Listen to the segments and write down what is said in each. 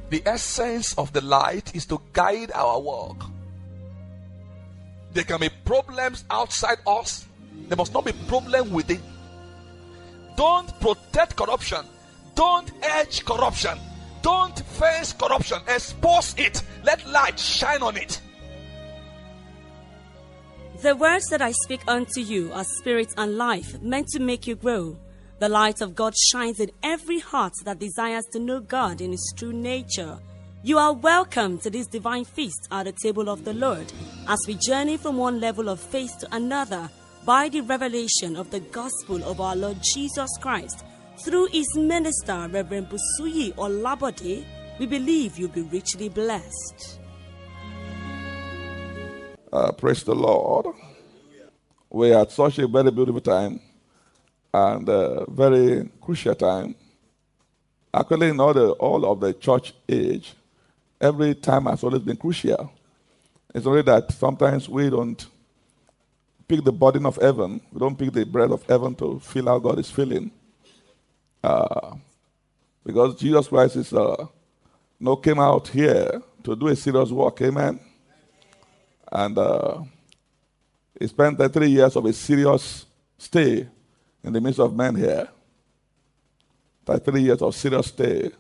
The essence of the light is to guide our walk. There can be problems outside us. There must not be problem within. Don't protect corruption. Don't edge corruption. Don't face corruption. Expose it. Let light shine on it. The words that I speak unto you are spirit and life, meant to make you grow. The light of God shines in every heart that desires to know God in His true nature. You are welcome to this divine feast at the table of the Lord as we journey from one level of faith to another by the revelation of the gospel of our Lord Jesus Christ. Through His minister, Reverend Busuyi Olabode, we believe you'll be richly blessed. Praise the Lord. We had such a very beautiful time and a very crucial time. Actually, in all of the church age, every time has always been crucial. It's only that sometimes we don't pick the burden of heaven. We don't pick the bread of heaven to feel how God is feeling. Because Jesus Christ is came out here to do a serious work. Amen. And he spent 3 years of a serious stay in the midst of men here. 3 years of serious stay.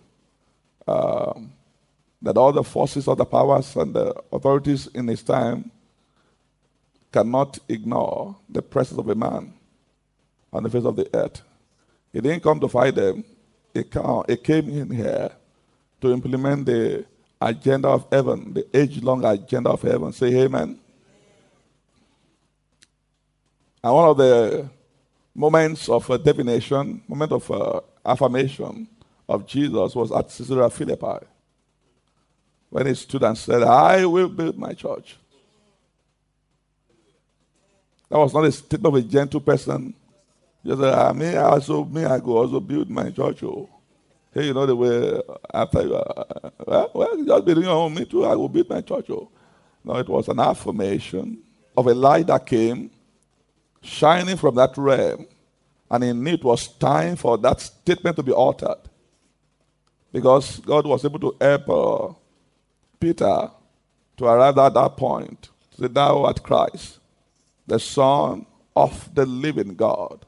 That all the forces of the powers and the authorities in his time cannot ignore the presence of a man on the face of the earth. He didn't come to fight them. He came in here to implement the agenda of heaven, the age-long agenda of heaven. Say amen. And one of the moments of divination, moment of affirmation of Jesus was at Caesarea Philippi, when he stood and said, I will build my church. That was not a statement of a gentle person. Just I go also build my church. Oh. Hey, you know the way after you just building your own, me too, I will build my church. Oh. No, it was an affirmation of a light that came shining from that realm, and in it was time for that statement to be altered. Because God was able to help Peter to arrive at that point. Say, thou art Christ, the Son of the living God.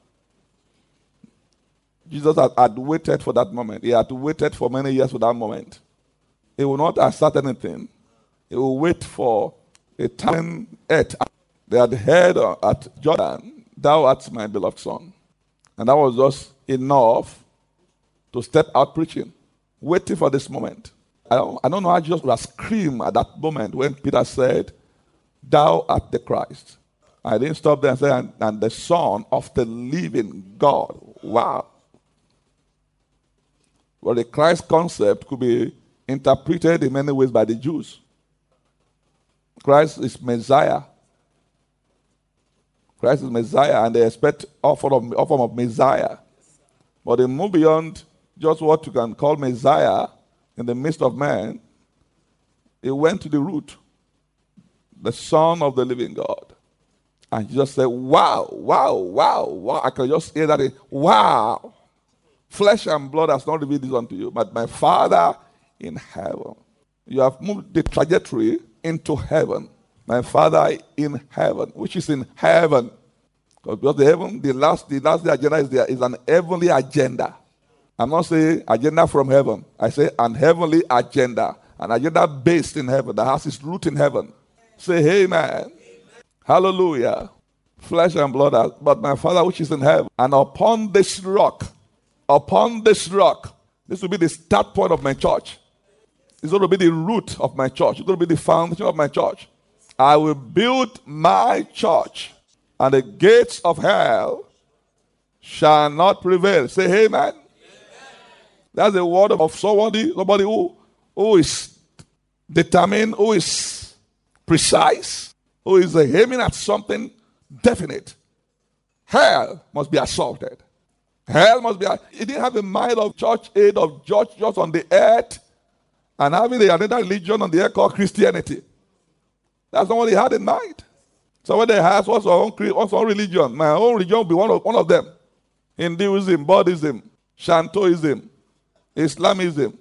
Jesus had waited for that moment. He had waited for many years for that moment. He will not assert anything. He will wait for a time at. They had heard at Jordan, thou art my beloved Son. And that was just enough to step out preaching, waiting for this moment. I don't know how Jesus would have screamed at that moment when Peter said, thou art the Christ. I didn't stop there and say, and the Son of the living God. Wow. Well, the Christ concept could be interpreted in many ways by the Jews. Christ is Messiah. Christ is Messiah, and they expect all form of Messiah. But they move beyond just what you can call Messiah in the midst of man. He went to the root, the Son of the living God. And he just said, wow, wow, wow, wow. I can just hear that. Wow. Flesh and blood has not revealed this unto you, but my Father in heaven. You have moved the trajectory into heaven. My Father in heaven, which is in heaven. Because the last agenda is an heavenly agenda. I'm not saying agenda from heaven. I say an heavenly agenda. An agenda based in heaven that has its root in heaven. Say amen. Hallelujah. Flesh and blood, but my Father which is in heaven. And upon this rock, this will be the start point of my church. It's going to be the root of my church. It's going to be the foundation of my church. I will build my church, and the gates of hell shall not prevail. Say amen. That's the word of somebody who is determined, who is precise, who is aiming at something definite. Hell must be assaulted. Hell must be. He didn't have a mind of church aid, of church just on the earth, and having another religion on the earth called Christianity. That's not what he had in mind. So when they asked, what's our own religion? My own religion will be one of them. Hinduism, Buddhism, Shantoism, Islamism,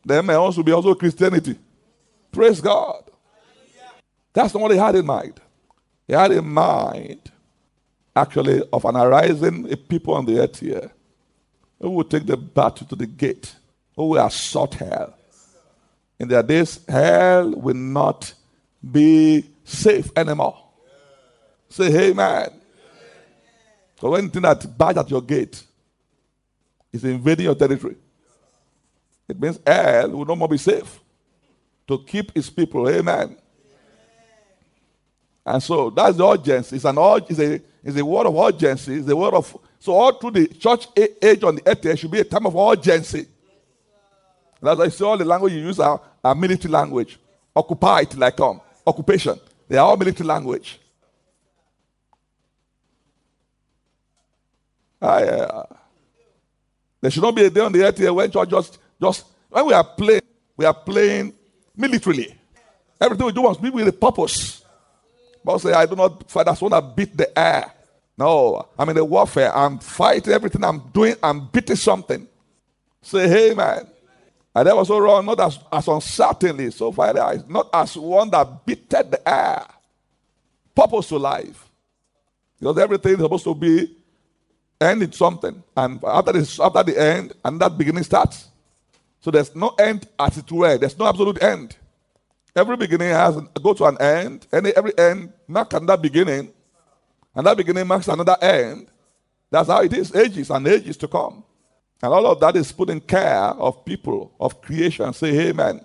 There may also be also Christianity. Praise God. That's not what he had in mind. He had in mind, actually, of an arising a people on the earth here who will take the battle to the gate, who will assault hell. In their days, hell will not be safe anymore. Say amen. So anything that barges at your gate is invading your territory. It means hell will no more be safe to keep his people. Amen. And so that's the urgency. It's a word of urgency. It's a word of, so all through the church age on the earth, there should be a time of urgency. That's why you see all the language you use are military language. Occupy till I come. Occupation. They are all military language. There should not be a day on the earth here when church just when we are playing militarily. Everything we do must be with a purpose. But say, I do not fight as one that beat the air. No, I'm in a warfare. I'm fighting everything I'm doing. I'm beating something. Say, hey, man. And that was so wrong, not as uncertainly, so far not as one that beated the air. Purpose to life. Because everything is supposed to be end in something. And after the end, and that beginning starts. So there's no end as it were. There's no absolute end. Every beginning has go to an end. Every end marks another beginning. And that beginning marks another end. That's how it is. Ages and ages to come. And all of that is put in care of people, of creation. Say amen.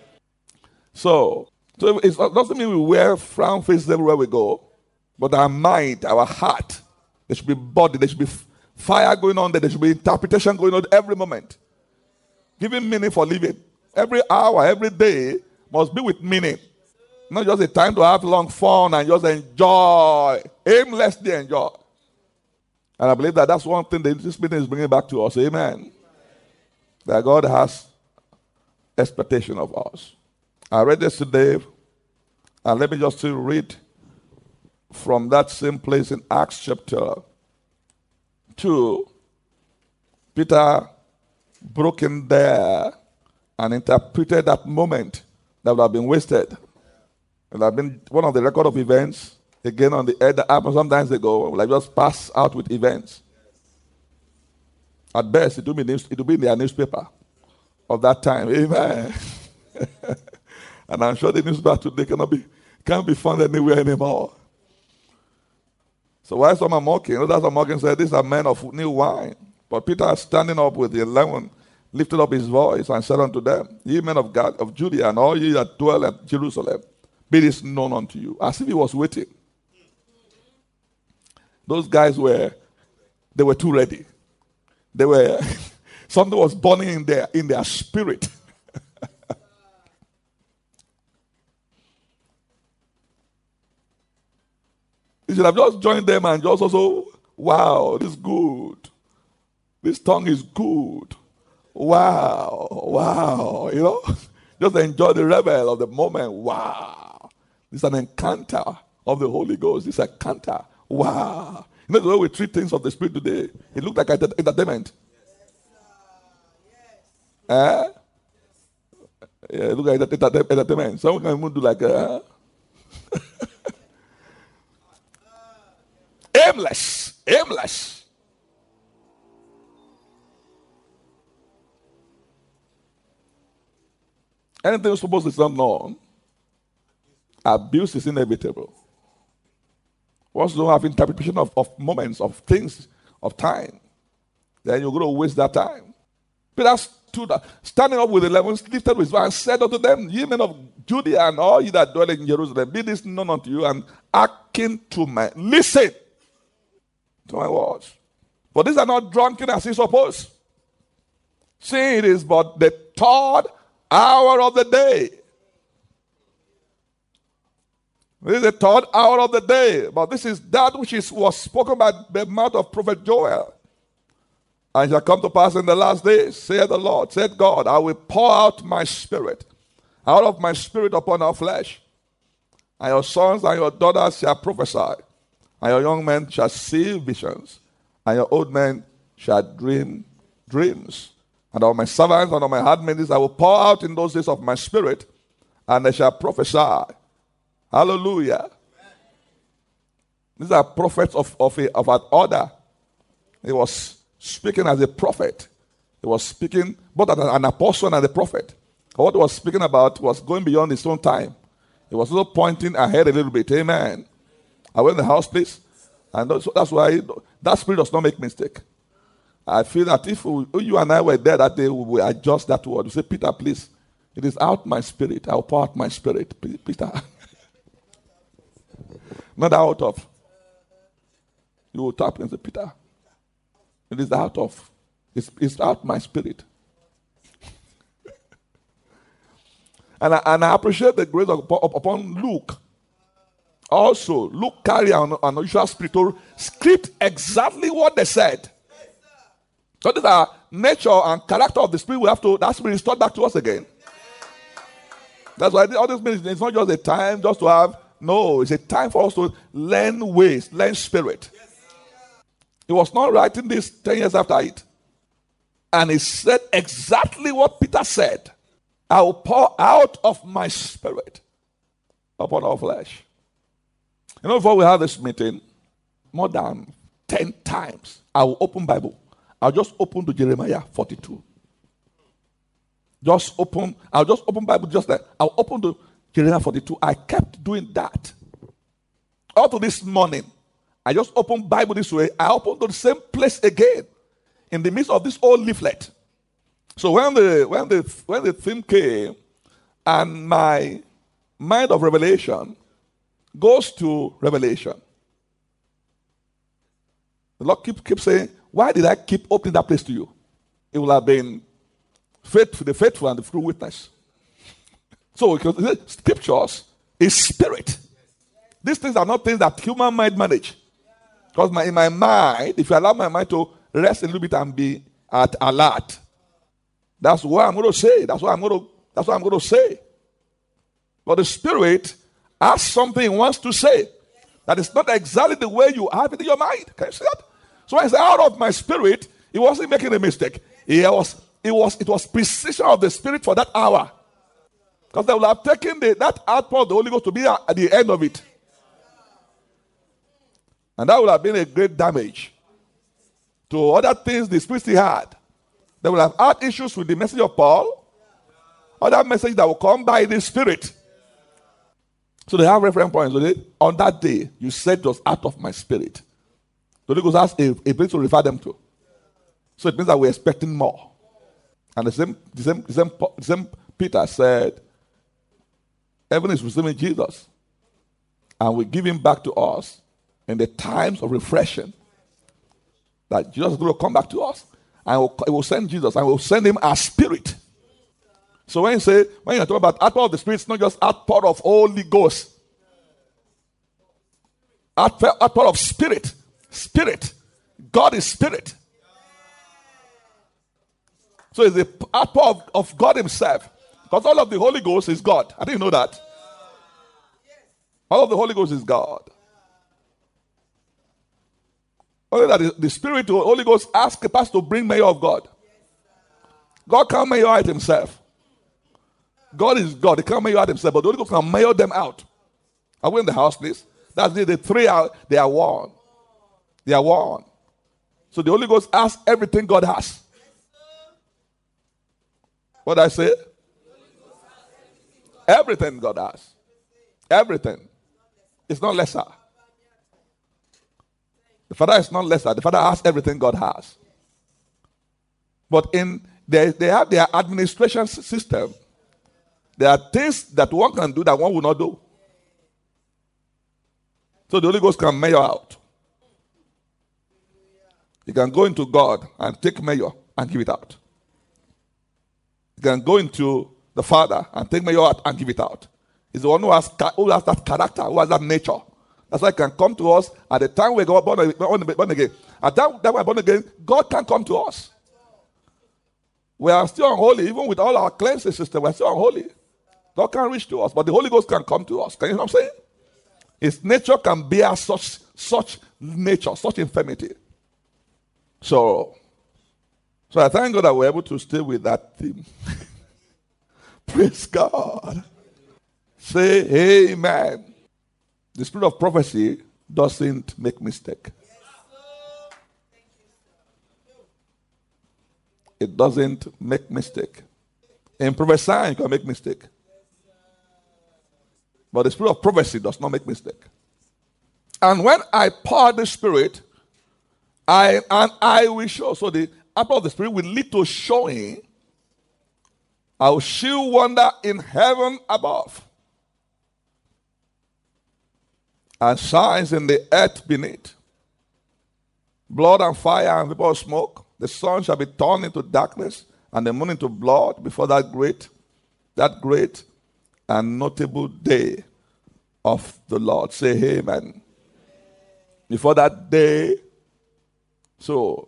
So it doesn't mean we wear frown faces everywhere we go. But our mind, our heart, there should be body, there should be fire going on there. There should be interpretation going on every moment. Giving meaning for living. Every hour, every day must be with meaning. Not just a time to have long fun and just enjoy. Aimlessly enjoy. And I believe that that's one thing that this meeting is bringing back to us. Amen. That God has expectation of us. I read this today. And let me just read from that same place in Acts chapter 2. Peter broke in there and interpreted that moment that would have been wasted. It would have been one of the record of events, again on the earth that happened sometimes ago, like just pass out with events. At best, it will be in their newspaper of that time. Amen. And I'm sure the newspaper today can't be found anywhere anymore. So while some are mocking, others are mocking, said, these are men of new wine. But Peter, standing up with the 11, lifted up his voice and said unto them, ye men of God, of Judea, and all ye that dwell at Jerusalem, be this known unto you. As if he was waiting. Those guys were too ready. Something was burning in their spirit. You should have just joined them and just also, wow, this is good. This tongue is good. Wow, just enjoy the revel of the moment. Wow, this is an encounter of the Holy Ghost. This is an encounter. Wow, the way we treat things of the Spirit today, it looks like entertainment. Yeah, it looks like entertainment. Someone can even do like aimless. Anything supposed is not known. Abuse is inevitable. Once you don't have interpretation of moments, of things, of time, then you're going to waste that time. Peter stood up, standing up with 11, lifted his voice and said unto them, ye men of Judea and all ye that dwell in Jerusalem, be this known unto you, and hearken to my, listen to my words. For these are not drunken as ye suppose. See, it is but the third hour of the day. This is the third hour of the day. But this is that which was spoken by the mouth of prophet Joel. And shall come to pass in the last days, saith the Lord, saith God, I will pour out my spirit, out of my spirit upon our flesh. And your sons and your daughters shall prophesy. And your young men shall see visions. And your old men shall dream dreams. And on my servants and on my handmaids I will pour out in those days of my spirit, and they shall prophesy. Hallelujah. These are prophets of an order. He was speaking as a prophet. He was speaking both as an apostle and a prophet. What he was speaking about was going beyond his own time. He was also pointing ahead a little bit. Amen. I went in the house, please. And that's why that spirit does not make mistake. I feel that if you and I were there that day, we will adjust that word. We say, Peter, please, it is out my spirit. I will pour out my spirit. Peter. Not out of. You will tap and say, Peter, it is out of. It's out my spirit. And I appreciate the grace upon Luke. Also, Luke carried an unusual spirit to script exactly what they said. So these are nature and character of the spirit. That spirit is taught back to us again. That's why all this means it's not just a time just to have. No, it's a time for us to learn ways, learn spirit. He was not writing this 10 years after it. And he said exactly what Peter said. I will pour out of my spirit upon our flesh. You know, before we have this meeting, more than 10 times, I will open Bible. I'll just open to Jeremiah 42. I'll just open Bible just like I'll open to Jeremiah 42. I kept doing that. Up to this morning, I just opened Bible this way. I opened to the same place again in the midst of this old leaflet. So when the theme came, and my mind of revelation goes to Revelation, the Lord keeps saying, why did I keep opening that place to you? It will have been the faithful and the true witness. So because scriptures is spirit. These things are not things that human mind manage. Because in my mind, if you allow my mind to rest a little bit and be at alert, that's what I'm going to say. That's what I'm going to say. But the spirit has something it wants to say that is not exactly the way you have it in your mind. Can you see that? So when I say out of my spirit, he wasn't making a mistake. It was precision of the spirit for that hour. Because they would have taken that outpour of the Holy Ghost to be at the end of it. And that would have been a great damage to other things the spirit still had. They will have had issues with the message of Paul, other message that will come by the Spirit. So they have reference points. So on that day, you said it was out of my spirit. The Holy Ghost has a place to refer them to. So it means that we're expecting more. And the same Peter said, heaven is receiving Jesus, and we give him back to us in the times of refreshing. That Jesus is going to come back to us. And it will send Jesus, and we'll send him as spirit. So when you're talking about outpour of the spirit, it's not just outpour of Holy Ghost. Outpour of spirit. Spirit. God is spirit. So it's the outpour of God himself. Because all of the Holy Ghost is God. I didn't know that. All of the Holy Ghost is God. Only that the Spirit, the Holy Ghost, asks the pastor to bring mayor of God. God can't mayor out himself. God is God. He can't mayor out himself, but the Holy Ghost can mayor them out. Are we in the house, please? That's the three they are one. They are one. So the Holy Ghost asks everything God has. What did I say? Everything God has. Everything. It's not lesser. The Father is not lesser. The Father has everything God has. But they have their administration system. There are things that one can do that one will not do. So the Holy Ghost can measure out. He can go into God and take measure and give it out. He can go into the Father and take measure out and give it out. He's the one who has that character, who has that nature. That's why he can come to us at the time we got born again. At that time we're born again, God can come to us. We are still unholy, even with all our cleansing system, we're still unholy. God can reach to us, but the Holy Ghost can come to us. Can you know what I'm saying? His nature can bear such nature, such infirmity. So, So I thank God that we're able to stay with that theme. Praise God. Say amen. The spirit of prophecy doesn't make mistake. It doesn't make mistake. In prophesying, you can make mistake. But the spirit of prophecy does not make mistake. And when I pour the spirit, I will show. So the apple of the spirit will lead to showing. I will shew wonder in heaven above, and signs in the earth beneath. Blood and fire and vapor of smoke. The sun shall be turned into darkness, and the moon into blood before that great and notable day of the Lord. Say amen. Before that day. So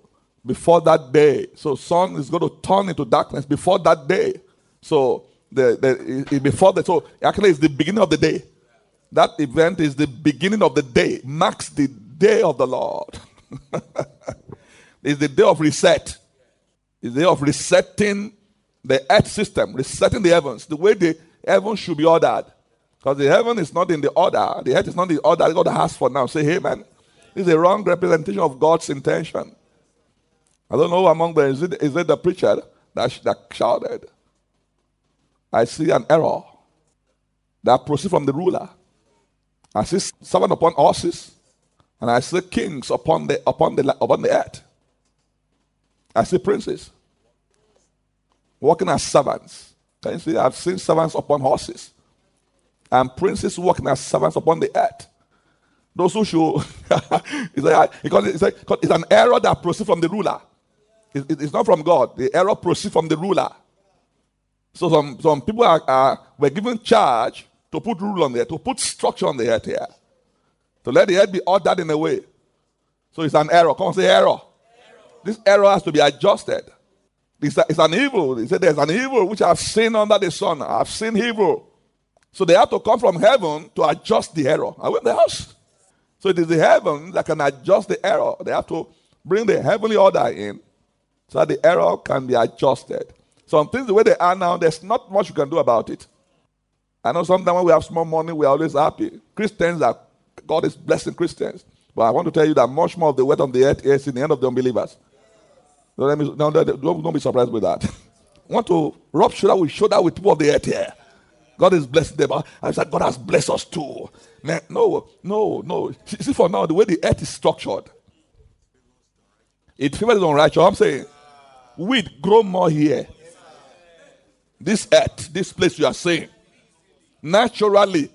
sun is going to turn into darkness before that day. So so actually it's the beginning of the day. That event is the beginning of the day, marks the day of the Lord. It's the day of reset. It's the day of resetting the earth system, resetting the heavens, the way the heavens should be ordered. Because the heaven is not in the order, the earth is not in the order God has for now. Say amen. This is a wrong representation of God's intention. I don't know among them, is it the preacher that shouted? I see an error that proceeds from the ruler. I see servants upon horses, and I see kings upon the earth. I see princes walking as servants. Can you see? I've seen servants upon horses, and princes walking as servants upon the earth. Those who should, it's an error that proceeds from the ruler. It's not from God. The error proceeds from the ruler. So some people were given charge to put rule on the earth, to put structure on the earth here, to let the earth be ordered in a way. So it's an error. Come on, say error. This error has to be adjusted. It's an evil. He said there's an evil which I've seen under the sun. I've seen evil. So they have to come from heaven to adjust the error. I went in the house. So it is the heaven that can adjust the error. They have to bring the heavenly order in so that the error can be adjusted. Some things the way they are now, there's not much you can do about it. I know sometimes when we have small money, we are always happy. God is blessing Christians. But I want to tell you that much more of the weight on the earth is in the hand of the unbelievers. Don't be surprised with that. I want to rub shoulder with people of the earth here. God is blessing them. I said, God has blessed us too. Man, no. See, for now, the way the earth is structured, it favors the unrighteous. I'm saying, weed grow more here. This earth, this place you are saying, naturally.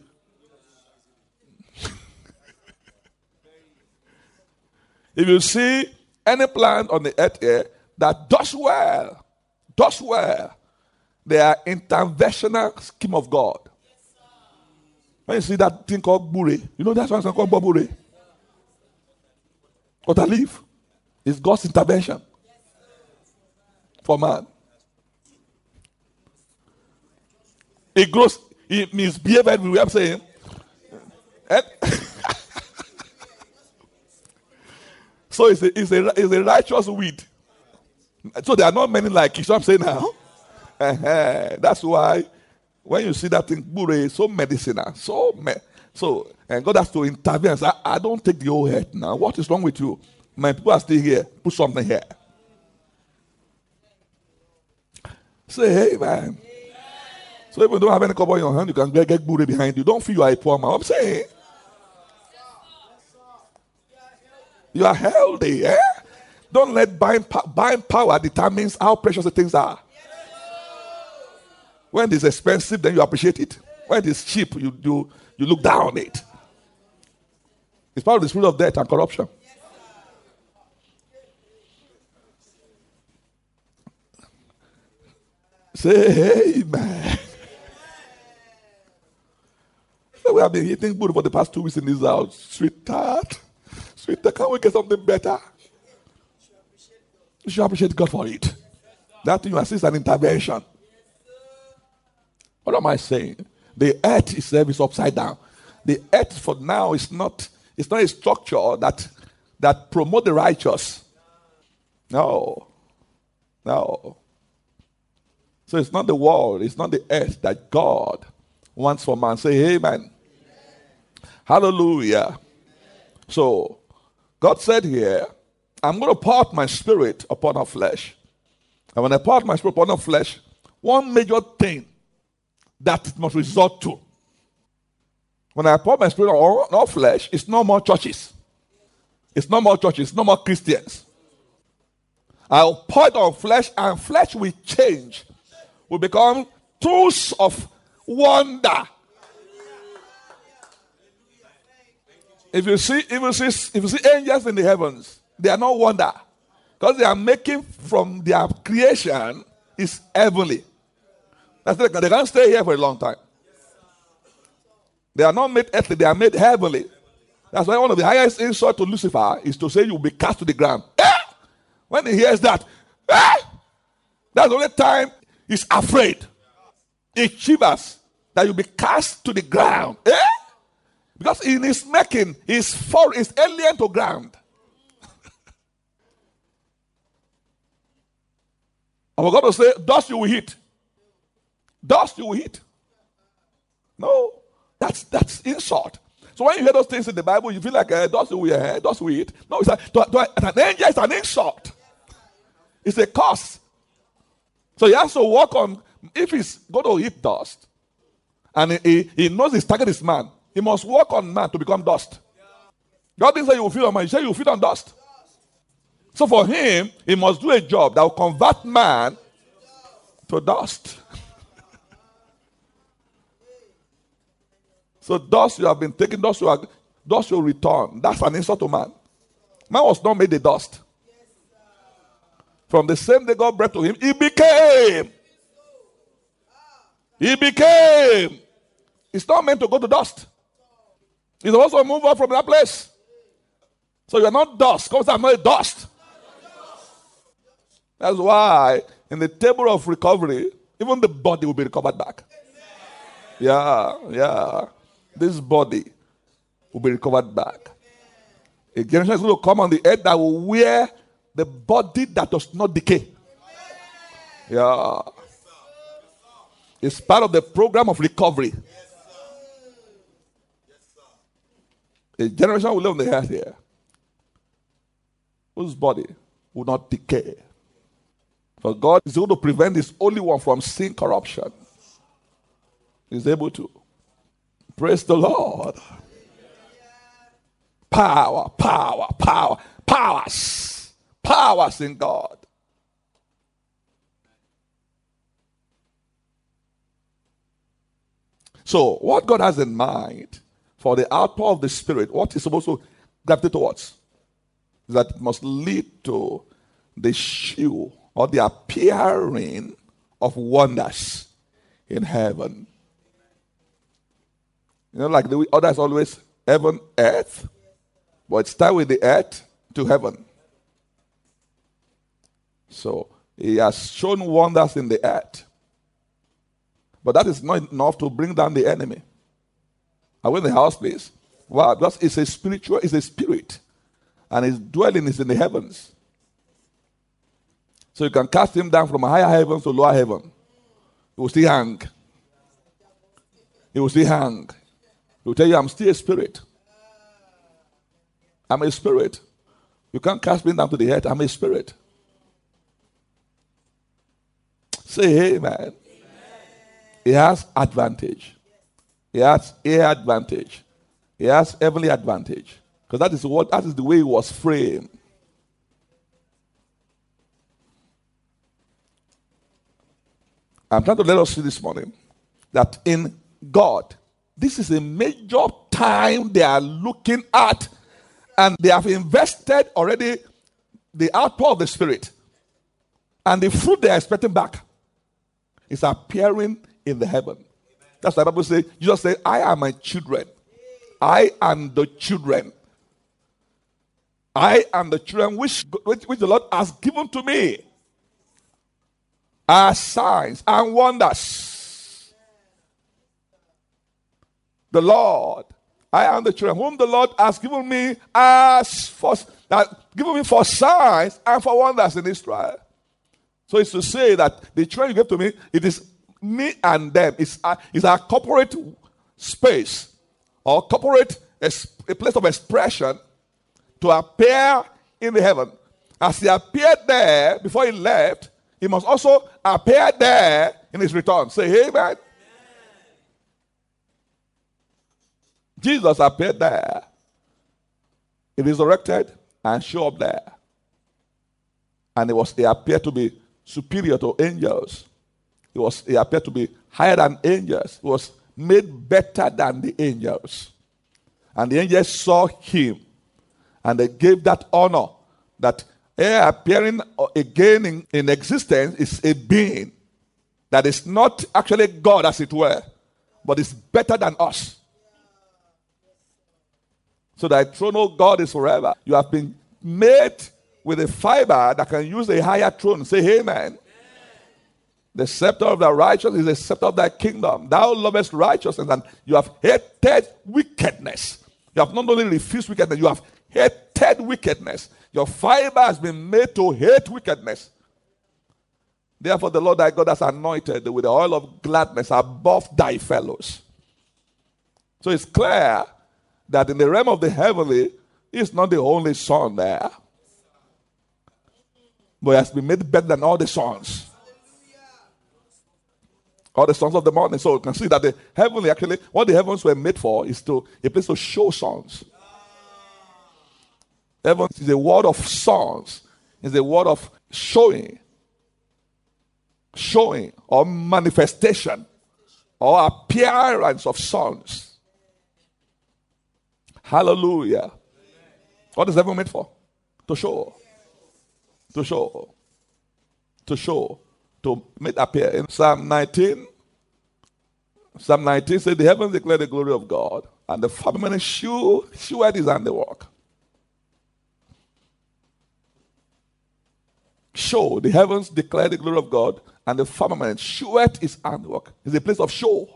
If you see any plant on the earth here that does well, they are interventional scheme of God. When you see that thing called bure, you know that's why it's called bure. What I leave is God's intervention for man. It grows, it misbehaves everywhere. I'm saying. So it's a righteous weed. So there are not many like it. So I'm saying now. That's why when you see that thing, bure is so medicinal. So and God has to intervene and say, I don't take the whole head now. What is wrong with you? My people are still here. Put something here. Say, hey, man. So if you don't have any cover in your hand, you can get bure behind you. Don't feel you are a poor man. I'm saying. You are healthy, eh? Don't let buying power determines how precious the things are. When it's expensive, then you appreciate it. When it is cheap, you look down on it. It's part of the spirit of death and corruption. Say amen. So we have been eating good for the past 2 weeks in this house. Sweetheart, can't we get something better? You should appreciate God for it. That thing you assist an intervention. What am I saying? The earth itself is upside down. The earth for now is not a structure that promotes the righteous. No. No. So it's not the world, it's not the earth that God wants for man. Say amen. Hallelujah. So God said here, I'm going to pour out my spirit upon our flesh. And when I pour out my spirit upon our flesh, one major thing that it must resort to, when I pour my spirit on our flesh, it's no more churches. It's no more churches, no more Christians. I'll pour it on flesh, and flesh will change, will become tools of wonder. If you see angels in the heavens, they are no wonder, because they are making from their creation is heavenly. That's it. They can't stay here for a long time. They are not made earthly; they are made heavenly. That's why one of the highest insults to Lucifer is to say you will be cast to the ground. When he hears that, that's the only time he's afraid. He shivers that you'll be cast to the ground. Because in his making, he's alien to ground. I forgot to say, dust you will hit. Dust you will hit. No, that's insult. So when you hear those things in the Bible, you feel like dust you will dust you will hit. No, it's an angel is an insult. It's a curse. So he has to work on, if he's going to hit dust, and he knows his target is man, he must work on man to become dust. God didn't say you will feed on man, he said you will feed on dust. So for him, he must do a job that will convert man to dust. So dust you have been taken, dust you return. That's an insult to man. Man was not made the dust. From the same day God breathed to him, he became. It's not meant to go to dust. He's also moved on from that place. So you're not dust. Come I'm not a dust. That's why in the table of recovery, even the body will be recovered back. Yeah. This body will be recovered back. A generation is going to come on the earth that will wear the body that does not decay. Yeah. It's part of the program of recovery. A generation will live on the earth here whose body will not decay. For God is able to prevent his only one from sin corruption. He's able to. Praise the Lord. Powers in God. So, what God has in mind for the outpour of the Spirit, what is supposed to gravitate towards, is that it must lead to the show or the appearing of wonders in heaven. You know, like the others always, heaven, earth. But it starts with the earth to heaven. So, he has shown wonders in the earth. But that is not enough to bring down the enemy. Are we in the house, please? Why? Because it's a spirit. And his dwelling is in the heavens. So you can cast him down from a higher heaven to lower heaven. He will still hang. He will tell you, I'm still a spirit. I'm a spirit. You can't cast me down to the earth. I'm a spirit. Say amen. He has advantage. He has air advantage. He has heavenly advantage. Because that is the way he was framed. I'm trying to let us see this morning that in God, this is a major time they are looking at, and they have invested already the outpour of the Spirit. And the fruit they are expecting back is appearing in the heaven. That's why the Bible says, Jesus said, I am my children. I am the children. I am the children which the Lord has given to me as signs and wonders. The Lord, I am the children whom the Lord has given me for signs and for wonders in Israel. So it's to say that the children you gave to me, it is me and them. It's a corporate space or corporate a place of expression to appear in the heaven. As he appeared there before he left, he must also appear there in his return. Say amen. Jesus appeared there. He resurrected and showed up there. And he appeared to be superior to angels. He appeared to be higher than angels. He was made better than the angels. And the angels saw him. And they gave that honor that appearing again in existence is a being that is not actually God, as it were, but is better than us. So thy throne, O God, is forever. You have been made with a fiber that can use a higher throne. Say amen. The scepter of the righteous is the scepter of thy kingdom. Thou lovest righteousness, and you have hated wickedness. You have not only refused wickedness, you have hated wickedness. Your fiber has been made to hate wickedness. Therefore, the Lord thy God has anointed with the oil of gladness above thy fellows. So it's clear that in the realm of the heavenly, he's not the only son there, but he has been made better than all the sons. All the sons of the morning. So you can see that the heavenly, actually, what the heavens were made for is a place to show sons. Heaven is a word of sons. It's a word of showing or manifestation or appearance of sons. Hallelujah. What is heaven made for? To show. To show. To show. To make appear. In Psalm 19 says, the heavens declare the glory of God, and the firmament sheweth his handiwork. Show. The heavens declare the glory of God, and the firmament sheweth his handiwork. It's a place of show.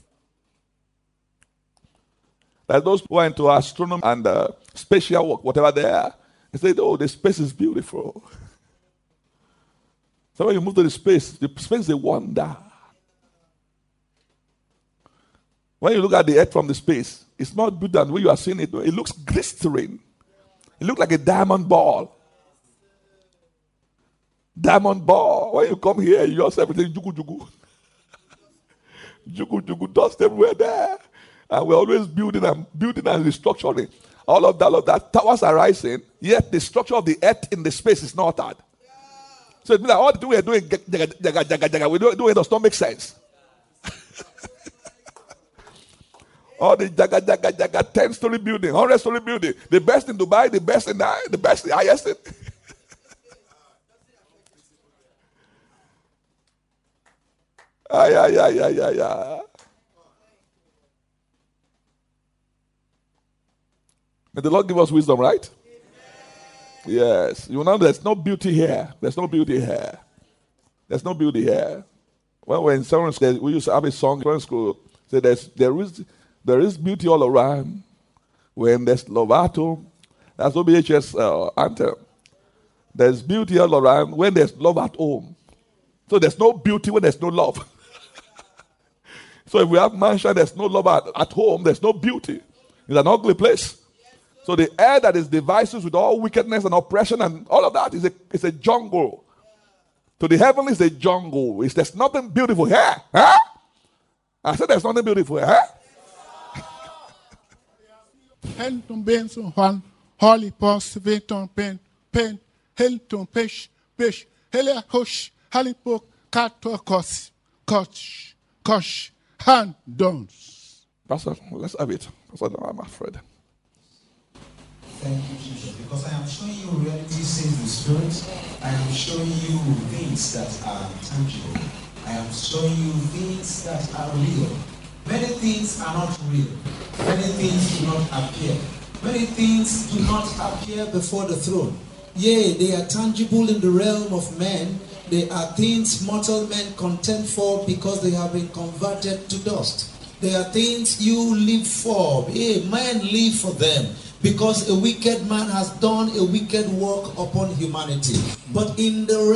Like those who are into astronomy and spatial work, whatever they are, they say, oh, the space is beautiful. So when you move to the space is a wonder. When you look at the earth from the space, it's not good than when you are seeing it. It looks glittering. It looks like a diamond ball. Diamond ball. When you come here, you just everything jugu jugu. Jugu jugu, dust everywhere there. And we're always building and restructuring. All of that. Towers are rising, yet the structure of the earth in the space is not altered. So it means that all the thing we're doing, we're doing does not make sense. All the 10-story building, 100-story building, the best in Dubai, the best in the highest in. May the Lord give us wisdom, right? Yes. You know, there's no beauty here. There's no beauty here. There's no beauty here. When we're in secondary school, we used to have a song in secondary school. Say there is beauty all around. When there's Lovato, that's OBHS anthem. There's beauty all around when there's love at home. So there's no beauty when there's no love. So if we have mansion, there's no love at home, there's no beauty. It's an ugly place. So the air that is devices with all wickedness and oppression and all of that is a jungle. To the heaven is a jungle. There's nothing beautiful here. Huh? I said there's nothing beautiful here. Huh? Helton benson han Holy Post Veton pen Helton pesh Helia Hosh Halipok Katokos Kosh hand dons. Pastor, let's have it. Pastor, I'm afraid. Thank you, Jesus, because I am showing you reality in the spirit. I am showing you things that are tangible. I am showing you things that are real. Many things are not real. Many things do not appear. Many things do not appear before the throne. Yea, they are tangible in the realm of men. They are things mortal men contend for because they have been converted to dust. They are things you live for. Hey, men live for them. Because a wicked man has done a wicked work upon humanity. But in the realm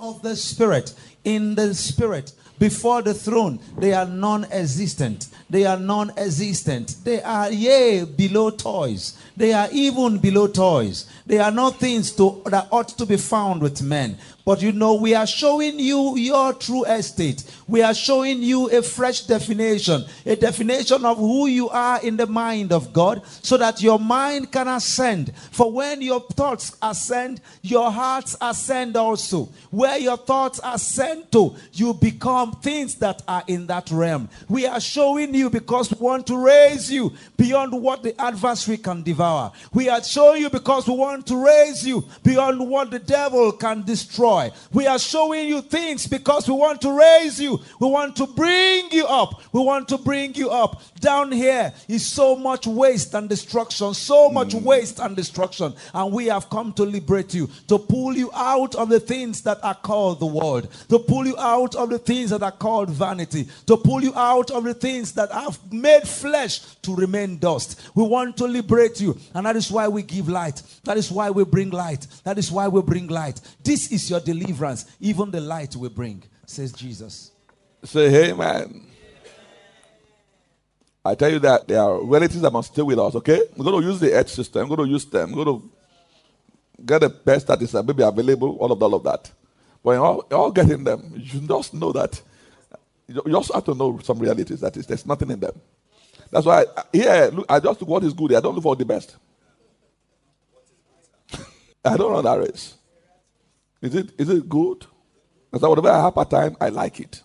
of the Spirit, in the Spirit, before the throne, they are non-existent. They are non-existent. They are, yea, below toys. They are even below toys. They are not things that ought to be found with men. But you know, we are showing you your true estate. We are showing you a fresh definition. A definition of who you are in the mind of God, so that your mind can ascend. For when your thoughts ascend, your hearts ascend also. Where your thoughts ascend to, you become things that are in that realm. We are showing you because we want to raise you beyond what the adversary can devour. We are showing you because we want to raise you beyond what the devil can destroy. We are showing you things because we want to raise you. We want to bring you up. We want to bring you up. Down here is so much waste and destruction. So much waste and destruction. And we have come to liberate you. To pull you out of the things that are called the world. To pull you out of the things that are called vanity. To pull you out of the things that have made flesh to remain dust. We want to liberate you. And that is why we give light. That is why we bring light. That is why we bring light. This is your deliverance. Even the light we bring, says Jesus. Say, hey, man. I tell you that there are relatives that must stay with us, okay? We're going to use the edge system. We're going to use them. We're going to get the best that is maybe available, all of that. But you're all getting them. You just know that. You also have to know some realities, that is, there's nothing in them. That's why look, I just look what is good. I don't look for the best. I don't run that race. Is it good? And so whatever I have at time, I like it.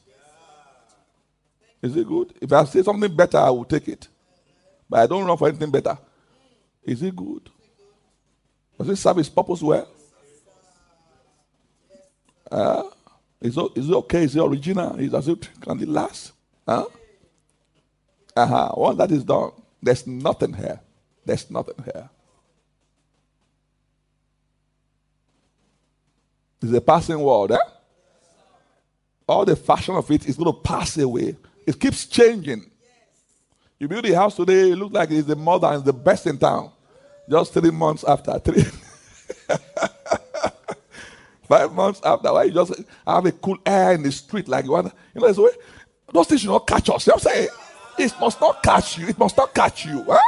Is it good? If I see something better, I will take it. But I don't run for anything better. Is it good? Does it serve its purpose well? Is it okay? Is it original? Can it last? Once that is done, there's nothing here. There's nothing here. It's a passing world, eh? All the fashion of it is going to pass away. It keeps changing. You build a house today, it looks like it's the modern, it's the best in town. Just 3 months after, 5 months after, why you just have a cool air in the street like you want. You know, way, those things should not catch us. You know what I'm saying? It must not catch you. It must not catch you. Huh?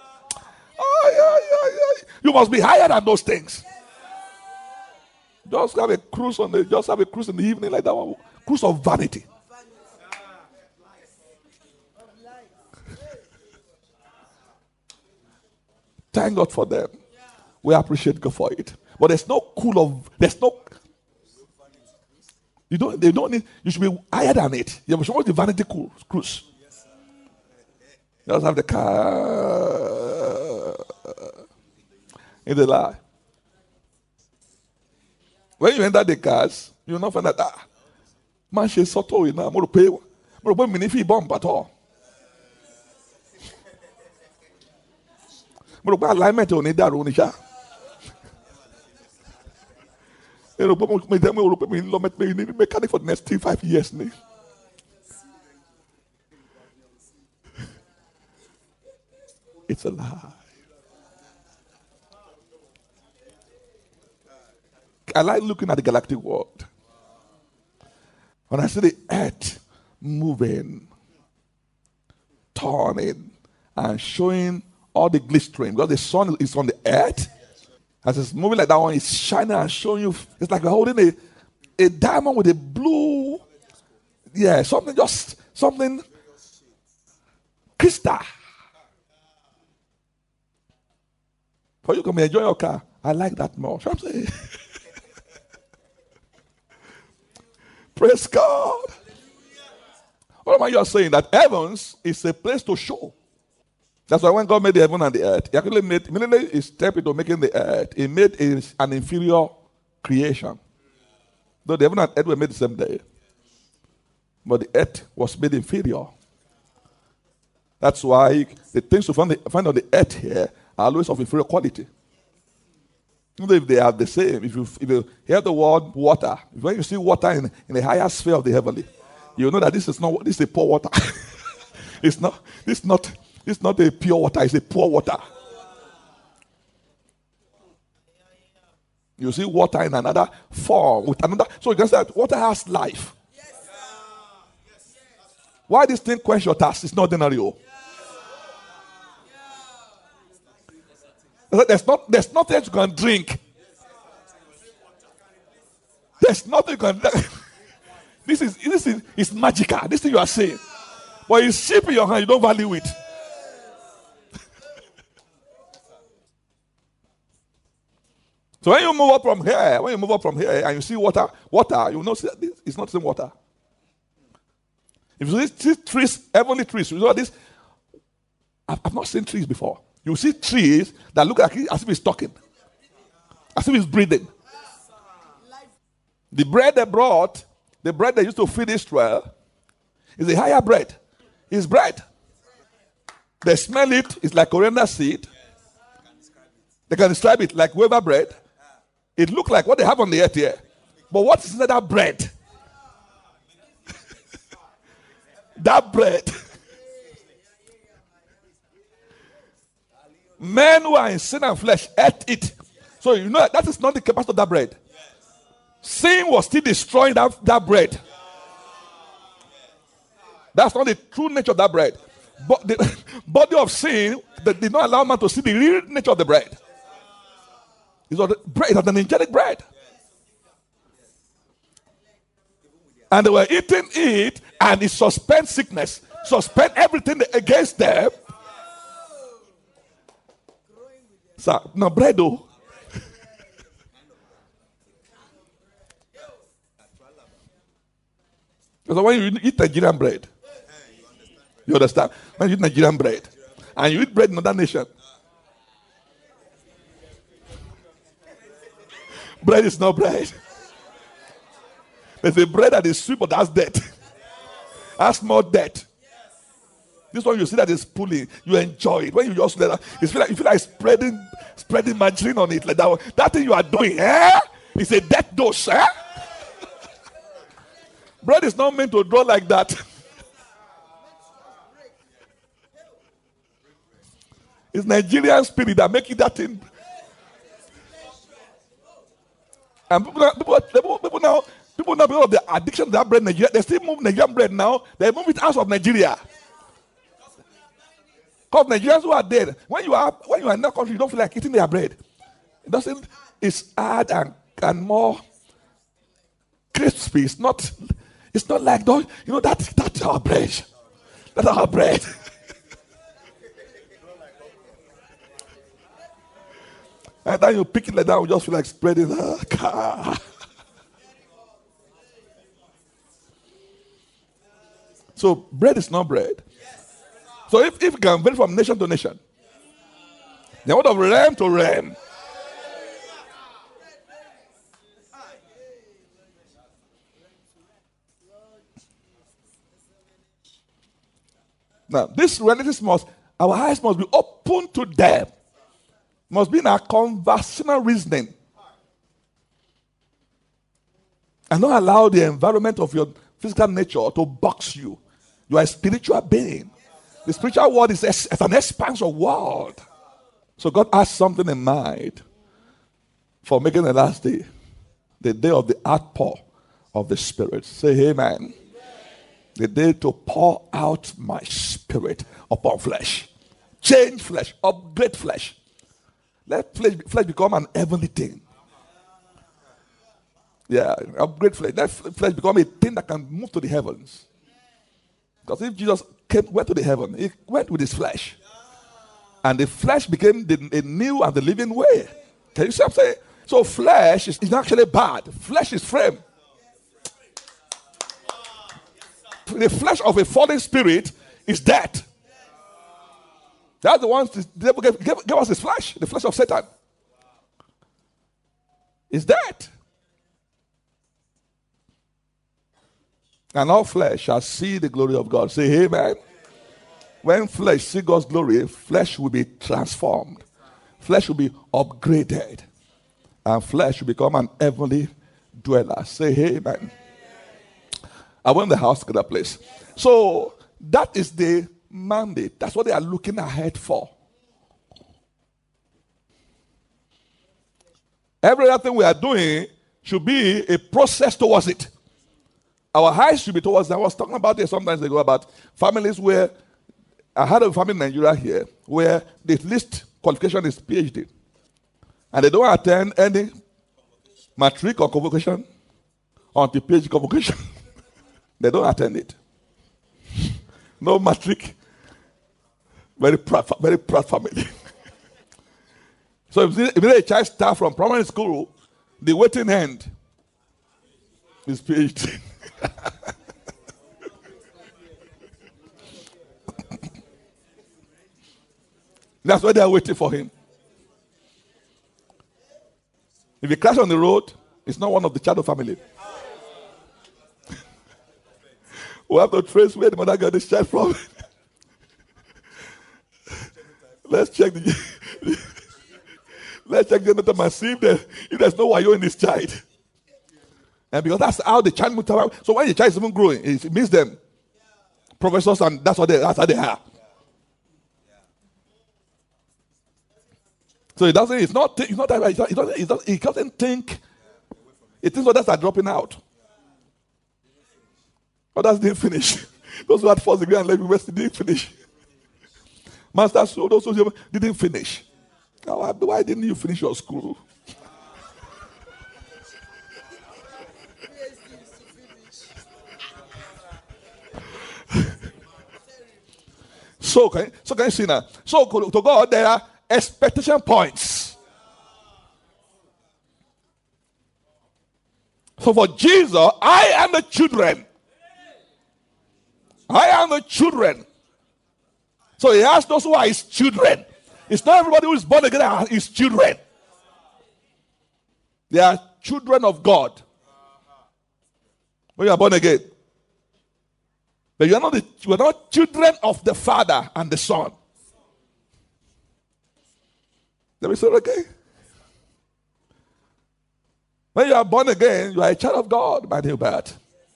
Oh, yeah. You must be higher than those things. Just have a cruise in the evening like that one. Cruise of vanity. Thank God for them. We appreciate God for it. But there's no they don't need, you should be higher than it. You should watch the vanity cruise. You just have the car in the lie. When you enter the cars, you will not find that man she's so tall now. I'm going to pay. I'm going to pay me if he bomb at all. I'm going to pay alignment on it. Mechanic for the next 3-5 years. It's a lie. I like looking at the galactic world. When I see the earth moving, turning, and showing all the glistering, because the sun is on the earth. As it's moving like that one, it's shining and showing you. It's like you're holding a diamond with a blue, something crystal. For you come and enjoy your car, I like that more. So I'm saying. Praise God. What am I just saying? That heavens is a place to show. That's why when God made the heaven and the earth, he actually immediately he stepped into making the earth. He made an inferior creation. Though the heaven and earth were made the same day. But the earth was made inferior. That's why the things you find on the earth here are always of inferior quality. Even if they are the same, if you hear the word water, when you see water in the higher sphere of the heavenly, you know that this is a poor water. It's not a pure water, it's a poor water. You see water in another form with another. So you can say that water has life. Why this thing quench your thirst? It's not ordinary. There's nothing you can drink. There's nothing you can drink. This is magical. This thing you are saying. But it's cheap in your hand, you don't value it. So when you move up from here, and you see water, you know it's not the same water. If you see trees, heavenly trees, you know this. I've not seen trees before. You see trees that look like as if it's talking, as if it's breathing. The bread they brought, the bread they used to feed Israel, is a higher bread. It's bread. They smell it, it's like coriander seed. They can describe it like weaver bread. It looks like what they have on the earth here. But what is that bread? That bread. Men who are in sin and flesh ate it. So you know that is not the capacity of that bread. Sin was still destroying that bread. That's not the true nature of that bread. But the body of sin that did not allow man to see the real nature of the bread. It was an angelic bread. And they were eating it, and it suspend sickness, suspend everything against them. So, no bread though. Because when you eat Nigerian bread, you understand? When you eat Nigerian bread, and you eat bread in another nation, bread is not bread. There's a bread that is sweet, but that's dead. That's more dead. This one you see that is pulling, you enjoy it. When you just let you feel like spreading margarine on it like that. That thing you are doing, it's a death dose, Bread is not meant to draw like that. It's Nigerian spirit that make it that thing. And people now, because of the addiction to that bread, Nigeria, they still move Nigerian bread now. They move it out of Nigeria. Because Nigerians who are dead, when you are in that country, you don't feel like eating their bread. It's hard and more crispy. It's not like those, that's our bread. That's our bread. And then you pick it like that, you just feel like spreading. So bread is not bread. So if you can vary from nation to nation, the word of realm to realm. Now, these realities our eyes must be open to them. Must be in our conversational reasoning. And not allow the environment of your physical nature to box you. You are a spiritual being. The spiritual world is an expansive world. So God has something in mind for making the last day. The day of the outpour of the Spirit. Say amen. The day to pour out my Spirit upon flesh. Change flesh. Upgrade flesh. Let flesh become an heavenly thing. Yeah, upgrade flesh. Let flesh become a thing that can move to the heavens. Because if Jesus went to the heaven, he went with his flesh. And the flesh became a new and the living way. Can you see what I'm saying? So flesh is actually bad. Flesh is frame. The flesh of a fallen spirit is dead. That's the one the devil gave us his flesh, the flesh of Satan. Is dead. And all flesh shall see the glory of God. Say amen. When flesh see God's glory, flesh will be transformed. Flesh will be upgraded. And flesh will become an heavenly dweller. Say amen. I went in the house to get that place. So that is the mandate. That's what they are looking ahead for. Every other thing we are doing should be a process towards it. Our eyes should be towards it. I was talking about it sometimes ago about families where I had a family in Nigeria here where the least qualification is PhD. And they don't attend any matric or convocation until PhD convocation. They don't attend it. No matric. Very proud family. So if a child starts from primary school, the waiting hand is PhD. That's why they are waiting for him. If he crashes on the road, it's not one of the Chado family. We have to trace where the mother got this child from. Let's check the genotype and see if there's no wayo in this child. And because that's how the child moves around. So when the child is even growing, it means them professors, and that's how they are. So it doesn't. It's not that right. It doesn't think. It thinks others are dropping out. Others didn't finish. Those who had first degree and left university didn't finish. Masters, those who didn't finish. Why didn't you finish your school? So can you see now? So to God, there are expectation points. So for Jesus, I am the children. I am the children. So he has those who are his children. It's not everybody who is born again are his children. They are children of God. When you are born again. But you are not children of the Father and the Son. Let me say it okay. When you are born again, you are a child of God, my dear Bert.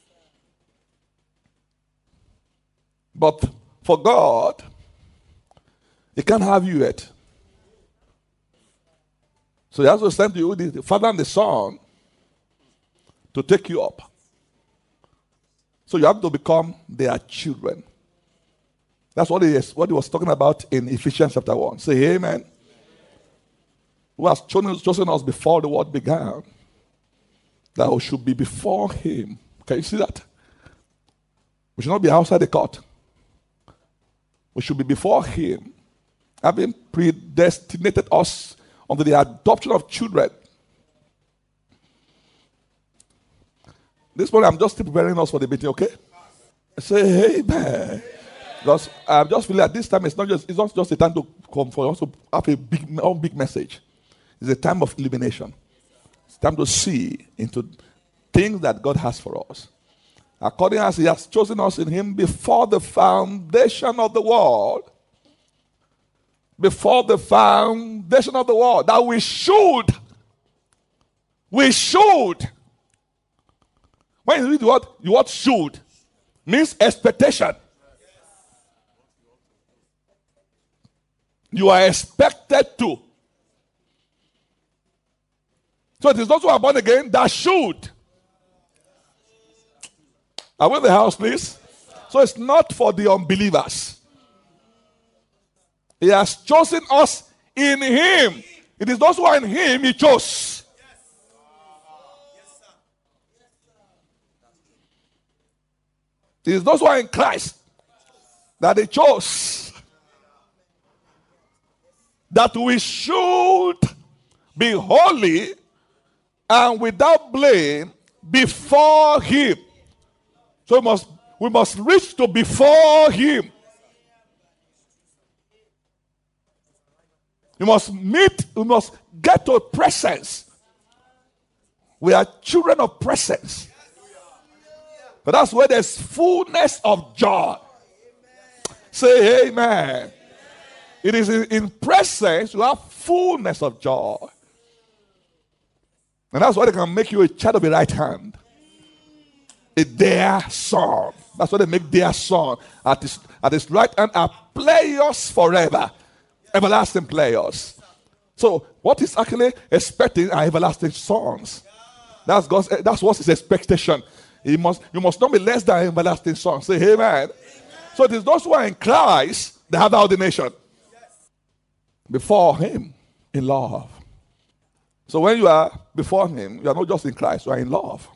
But for God, He can't have you yet. So He has to send you the Father and the Son to take you up. So you have to become their children. That's what he was talking about in Ephesians chapter 1. Say amen. Who has chosen us before the world began, that we should be before Him. Can you see that? We should not be outside the court. We should be before Him, having predestinated us unto the adoption of children. This morning I'm just preparing us for the meeting, okay? Say amen. Because I'm just feeling at this time it's not just a time to come for us to have a big message. It's a time of illumination. It's time to see into things that God has for us. According as He has chosen us in Him before the foundation of the world. Before the foundation of the world. That we should. When you read the word should means expectation. You are expected to. So it is those who are born again that should. Are we in the house, please? So it's not for the unbelievers. He has chosen us in Him. It is those who are in Him He chose. It is those who are in Christ that He chose. That we should be holy and without blame before Him. So we must reach to before Him. We must get to presence. We are children of presence. But that's where there's fullness of joy. Say amen. It is in presence you have fullness of joy. And that's why they can make you a child of the right hand. A dear son. That's why they make dear son. At his right hand are players forever. Everlasting players. So what he's actually expecting are everlasting sons. That's what his expectation. You must not be less than everlasting sons. Say amen. So it is those who are in Christ, they have the ordination. Before him, in love. So when you are before him, you are not just in Christ, you are in love.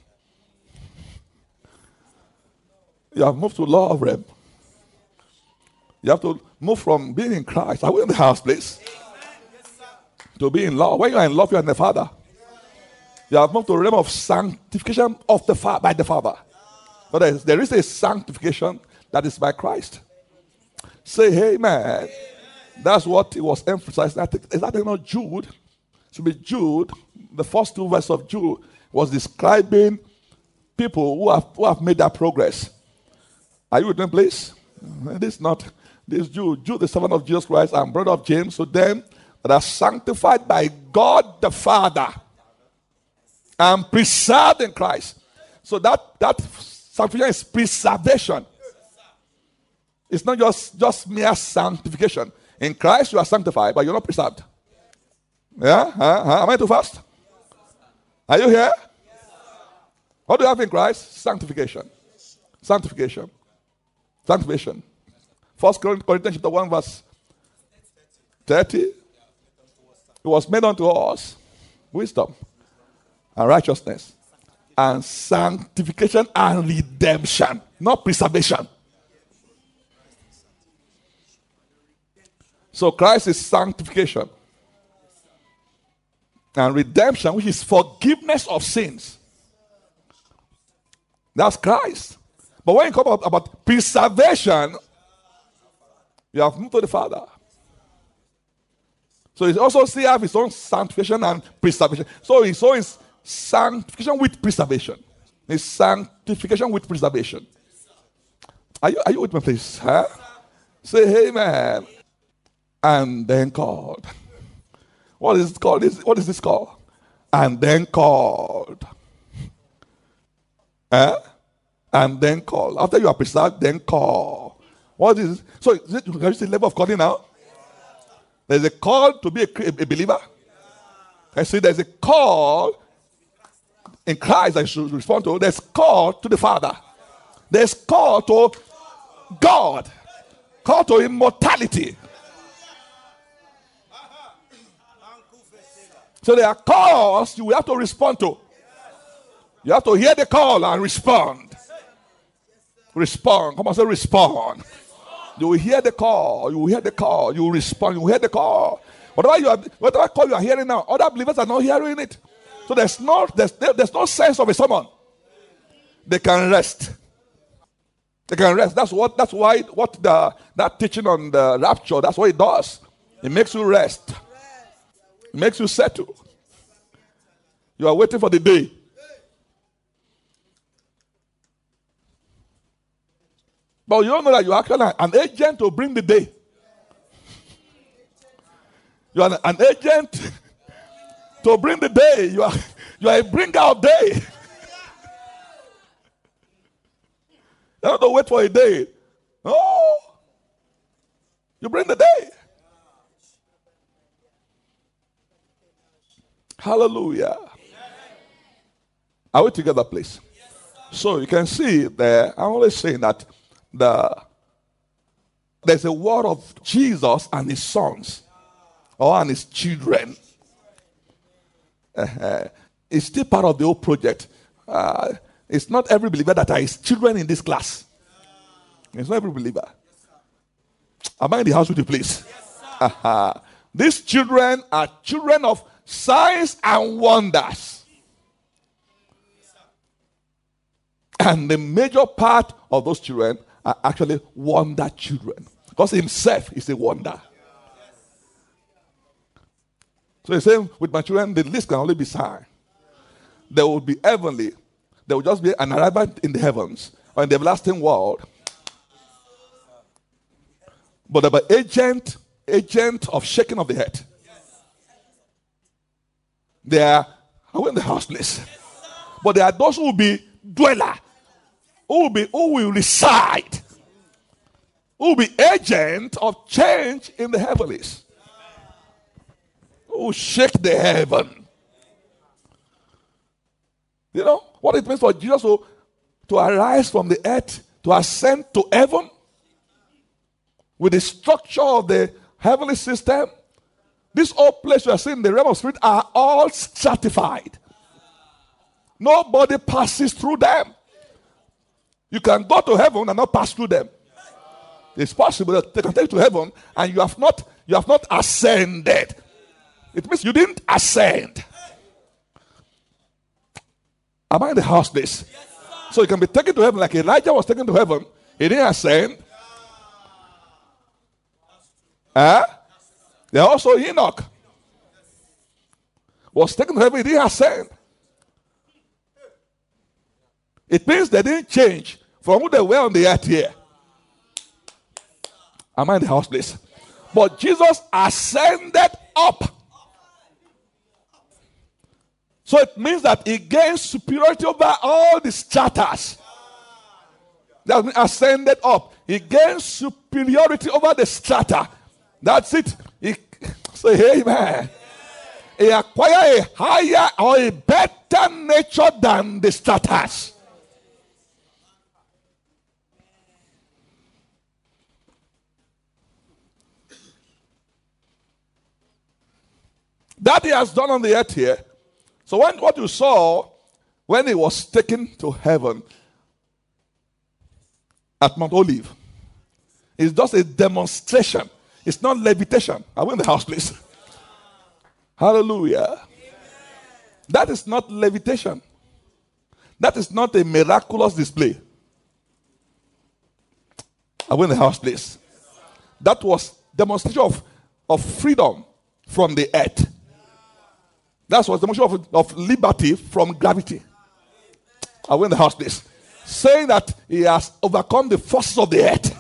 You have moved to love realm. You have to move from being in Christ. Are we in the house, please? To be in love. When you are in love, you are in the Father. You have moved to the realm of sanctification of the by the Father. But there is a sanctification that is by Christ. Say amen. That's what it was emphasized. Is that not Jude? It should be Jude. The first two verses of Jude was describing people who have made that progress. Are you with me, please? This Jude, the servant of Jesus Christ and brother of James, so them that are sanctified by God the Father and preserved in Christ. So that sanctification is preservation. It's not just mere sanctification. In Christ you are sanctified, but you're not preserved. Yeah? Am I too fast? Are you here? What do you have in Christ? Sanctification. Sanctification. Sanctification. 1 Corinthians chapter 1 verse 30. It was made unto us wisdom and righteousness and sanctification and redemption, not preservation. So Christ is sanctification and redemption, which is forgiveness of sins. That's Christ. But when you come about preservation, you have moved to the Father. So he also still have his own sanctification and preservation. So it's sanctification with preservation. It's sanctification with preservation. Are you with me, please? Huh? Say amen. And then called. What is it called? What is this called? And then called. And then called. After you are preserved, then call. What is it? So can you see the level of calling now? There's a call to be a believer. I see there's a call in Christ I should respond to. There's call to the Father. There's call to God. Call to immortality. So there are calls you will have to respond to. You have to hear the call and respond. Respond. Come on, say respond. You will hear the call. You will hear the call. You will respond. You will hear the call. Whatever call you are hearing now, other believers are not hearing it. So there's no sense of a sermon. They can rest. They can rest. That's why that teaching on the rapture, that's what it does. It makes you rest. It makes you settle. You are waiting for the day. But you don't know that you are actually an agent to bring the day. You are an agent to bring the day. You are a bring out day. You don't have to wait for a day. No. You bring the day. Hallelujah. Are we together, please? So you can see there, I'm always saying that there's a word of Jesus and his sons and his children. It's still part of the whole project. It's not every believer that are his children in this class. It's not every believer. Am I in the house with you, please? These children are children of signs and wonders. And the major part of those children are actually wonder children. Because himself is a wonder. So he's saying, with my children, the list can only be sign. There will be heavenly. There will just be an arrival in the heavens or in the everlasting world. But there will be agent of shaking of the head. They are in the house place. But there are those who will be dweller. Who will reside. Who will be agent of change in the heavens. Who will shake the heaven. You know what it means for Jesus to arise from the earth, to ascend to heaven with the structure of the heavenly system. This whole place you are seeing in the realm of spirit are all stratified. Nobody passes through them. You can go to heaven and not pass through them. It's possible that they can take you to heaven and you have not ascended. It means you didn't ascend. Am I in the house place? So you can be taken to heaven like Elijah was taken to heaven. He didn't ascend. There also Enoch was taken to heaven. He didn't ascend. It means they didn't change from who they were on the earth here. Am I in the house place? But Jesus ascended up. So it means that he gains superiority over all the stratas. That means ascended up. He gains superiority over the strata. That's it. Say amen. He acquires a higher or a better nature than the stratas. That he has done on the earth here. So what you saw when he was taken to heaven at Mount Olive is just a demonstration. It's not levitation. I went in the house, please. Hallelujah. Amen. That is not levitation. That is not a miraculous display. I went in the house, please. That was demonstration of freedom from the earth. That was the demonstration of liberty from gravity. I went in the house, please. Saying that he has overcome the forces of the earth.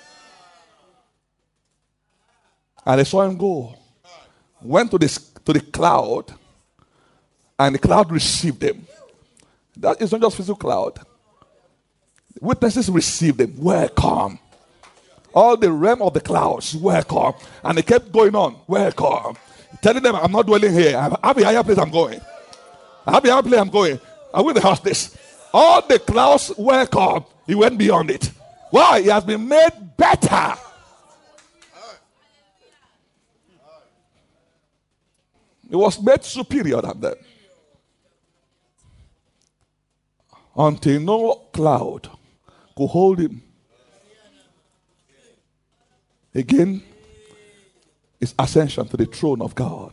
And they saw him go. Went to the cloud. And the cloud received him. That is not just physical cloud. Witnesses received him. Welcome. All the realm of the clouds. Welcome. And they kept going on. Welcome. Telling them, I'm not dwelling here. I have a higher place I'm going. I have a higher place I'm going. I will the house this. All the clouds welcome. He went beyond it. Why? He has been made better. He was made superior than them. Until no cloud could hold him. Again, his ascension to the throne of God.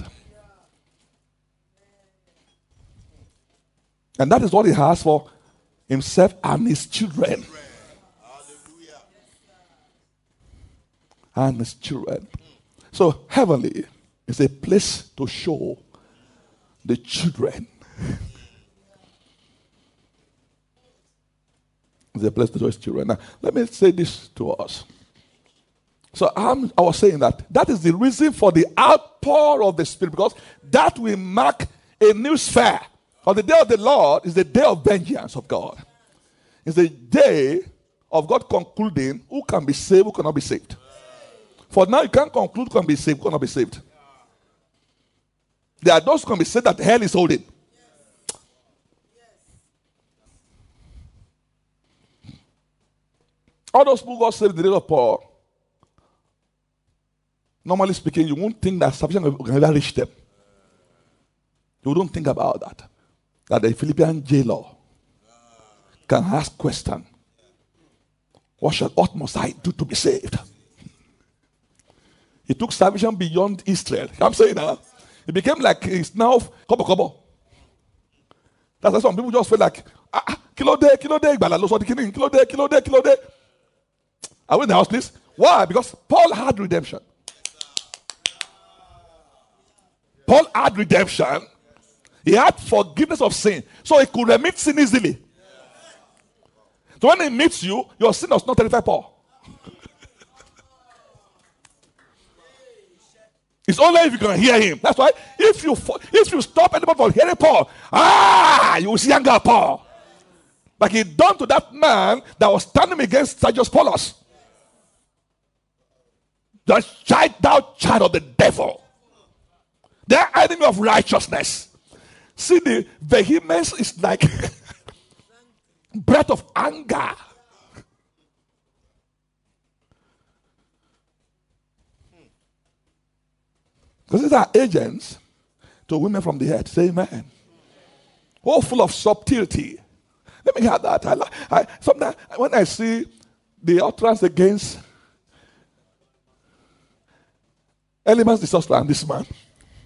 And that is what he has for himself and his children. And his children. So heavenly is a place to show the children. It's a place to show his children. Now, let me say this to us. So I was saying that is the reason for the outpour of the Spirit, because that will mark a new sphere. For the day of the Lord is the day of vengeance of God. It's the day of God concluding who can be saved, who cannot be saved. For now, you can't conclude who can be saved, who cannot be saved. There are those who can be saved that hell is holding. All those people got saved in the day of Paul. Normally speaking, you won't think that salvation can ever reach them. You don't think about that. That the Philippian jailer can ask question. What must I do to be saved? He took salvation beyond Israel. I'm saying that. It became like it's now kobo. That's why some people just feel like kilo day, kilo day. Are we in the house, please? Why? Because Paul had redemption. Paul had redemption. He had forgiveness of sin. So he could remit sin easily. So when he meets you, your sin does not terrify Paul. It's only if you can hear him. That's why if you stop anybody from hearing Paul, you will see younger Paul. Like he done to that man that was standing against Sergius Paulus. Thou child of the devil. They are enemy of righteousness. See, the vehemence is like breath of anger. Because these are agents to women from the head. Say amen. All full of subtlety. Let me have that. Sometimes when I see the utterance against Elimas the sorcerer and this man,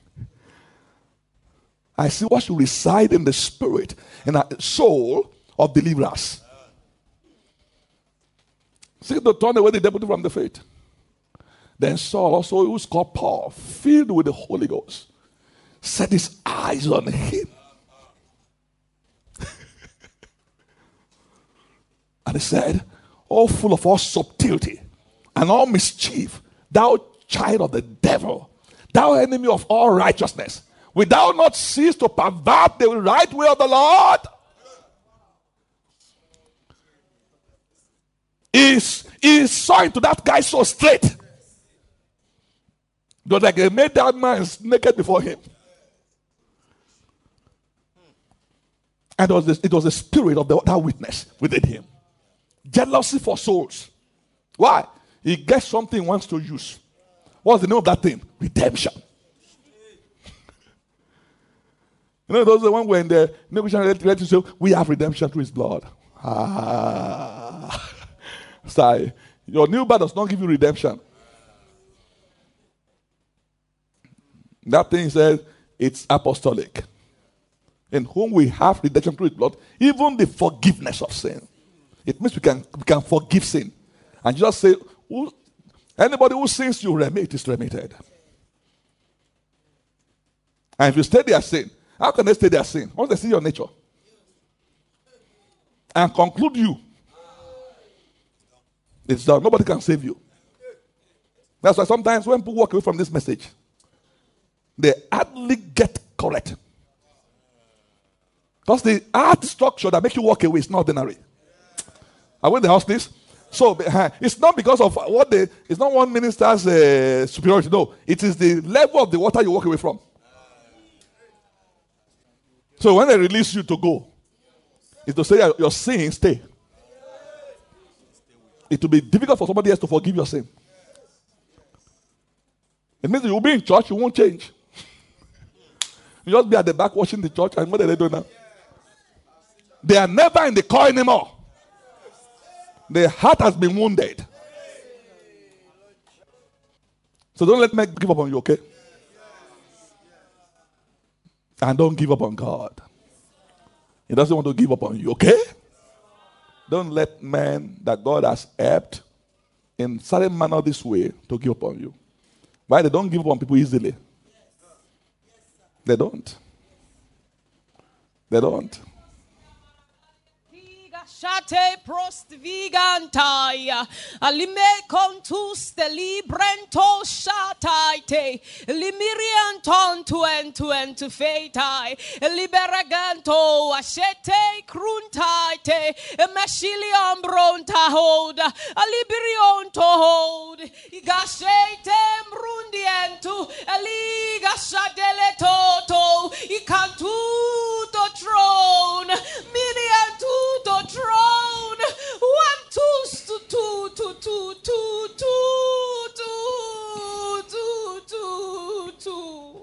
I see what should reside in the spirit and the soul of believers. See, to turn away the devil from the faith. Then Saul, also who was called Paul, filled with the Holy Ghost, set his eyes on him. And he said, "Oh, full of all subtlety and all mischief, thou child of the devil, thou enemy of all righteousness, will thou not cease to pervert the right way of the Lord?" He saw into that guy so straight. It was like he made that man naked before him. And it was the spirit of that witness within him. Jealousy for souls. Why? He gets something he wants to use. What's the name of that thing? Redemption. You know, those are the one when the negotiation let you say, we have redemption through his blood. Sorry. Your new birth does not give you redemption. That thing says it's apostolic. In whom we have redemption through his blood, even the forgiveness of sin. It means we can forgive sin. And just say, anybody who sins you remit is remitted. And if you stay their sin, how can they stay their sin? Once they see your nature and conclude you, it's done. Nobody can save you. That's why sometimes when people walk away from this message, they hardly get correct. Because the art structure that makes you walk away is not ordinary. Are we in the house, please? So it's not because of it's not one minister's superiority. No, it is the level of the water you walk away from. So when they release you to go, it's to say your sin stay. It will be difficult for somebody else to forgive your sin. It means you will be in church, you won't change. You just be at the back watching the church, and what are they doing now? They are never in the core anymore. Their heart has been wounded. So don't let me give up on you, okay? And don't give up on God. He doesn't want to give up on you, okay? Don't let men that God has helped in certain manner this way to give up on you. Why? They don't give up on people easily. They don't. They don't. Shate prost vigantaya alime contus de librento shataite limirian ton to end to fatai liberaganto ashete cruntaite mashilium bronta hold alibirion to hold igashete mrundientu eligashatele toto ikantu to throne miniantu to throne. 1, 2, 2.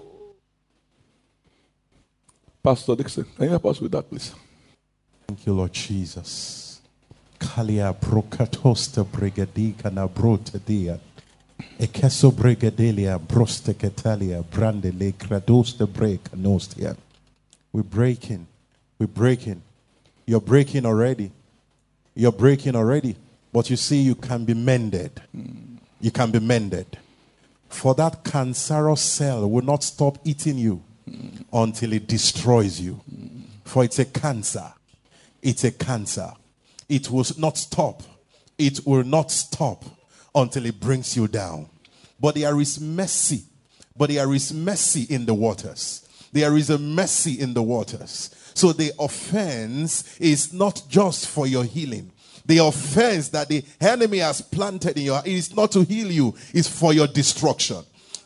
Pastor Dixon, can you help us with that, please? Thank you, Lord Jesus. Kalia brokatosta brigadika na brotadia. Ekeso brigadelia broste ketalia brandele kradosta break nostia. We're breaking. You're breaking already. You're breaking already. But you see, you can be mended. You can be mended. For that cancerous cell will not stop eating you until it destroys you. For it's a cancer. It's a cancer. It will not stop. It will not stop until it brings you down. But there is mercy. But there is mercy in the waters. There is a mercy in the waters. So the offense is not just for your healing. The offense that the enemy has planted in your heart is not to heal you, it's for your destruction.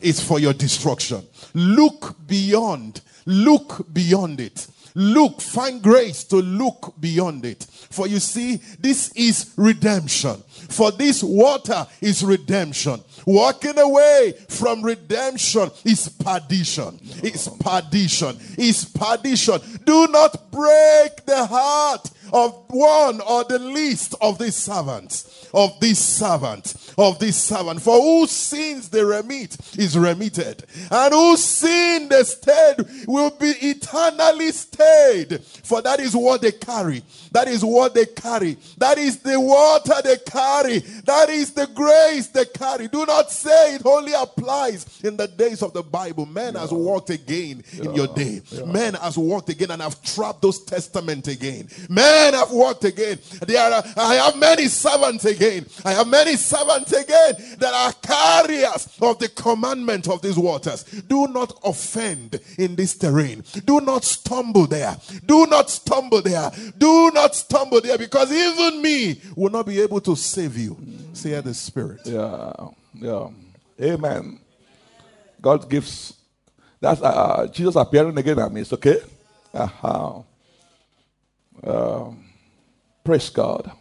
is for your destruction. Look beyond. Look beyond it. Look, find grace to look beyond it. For you see, this is redemption. For this water is redemption. Walking away from redemption is perdition. It's perdition. It's perdition. Do not break the heart of one or the least of these servants. Of this servant. For whose sins they remit is remitted. And whose sin they stayed will be eternally stayed. For that is what they carry. That is what they carry. That is the water they carry. That is the grace they carry. Do not say it only applies in the days of the Bible. Man has walked again in your day. Man has walked again and have trapped those testaments again. Men have walked again. I have many servants again. I have many servants again that are carriers of the commandment of these waters. Do not offend in this terrain. Do not stumble there. Do not stumble there. Do not stumble there, because even me will not be able to save you. Say the Spirit. Yeah. Amen. God gives. That's Jesus appearing again at me. It's okay. Praise God.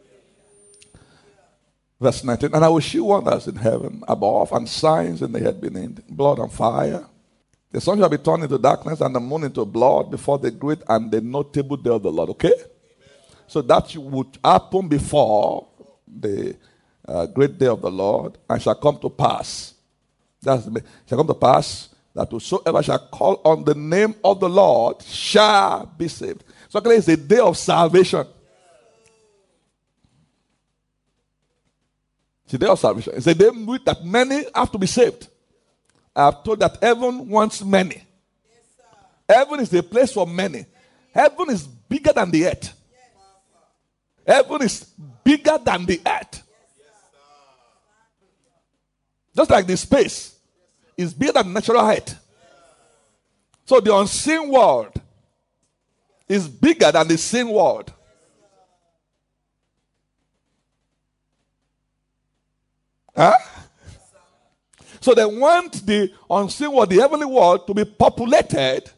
Verse 19. And I will shew wonders in heaven above, and signs in the earth beneath, blood and fire. The sun shall be turned into darkness, and the moon into blood, before the great and the notable day of the Lord. Okay? So that would happen before the great day of the Lord, and shall come to pass. Shall come to pass that whosoever shall call on the name of the Lord shall be saved. So it's a day of salvation. It's a day of salvation. It's a day that many have to be saved. I have told that heaven wants many. Heaven is a place for many. Heaven is bigger than the earth. Heaven is bigger than the earth. Just like the space is bigger than natural height. So the unseen world is bigger than the seen world. Huh? So they want the unseen world, the heavenly world, to be populated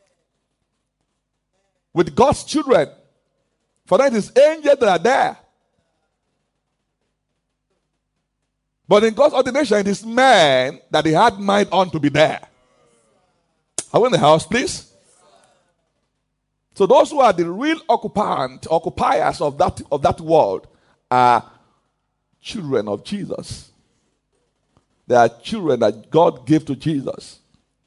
with God's children. For that, it is angels that are there. But in God's ordination, it is man that he had mind on to be there. Are we in the house, please? So those who are the real occupiers of that world are children of Jesus. They are children that God gave to Jesus.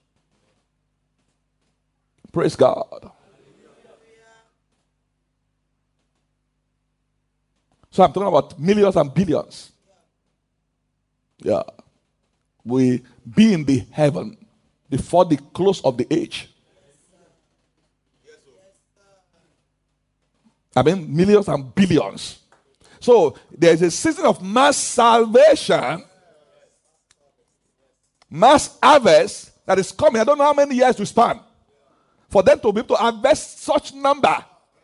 Praise God. So I'm talking about millions and billions. Yeah. We be in the heaven before the close of the age. I mean, millions and billions. So there's a season of mass salvation, mass harvest that is coming. I don't know how many years to span for them to be able to harvest such number.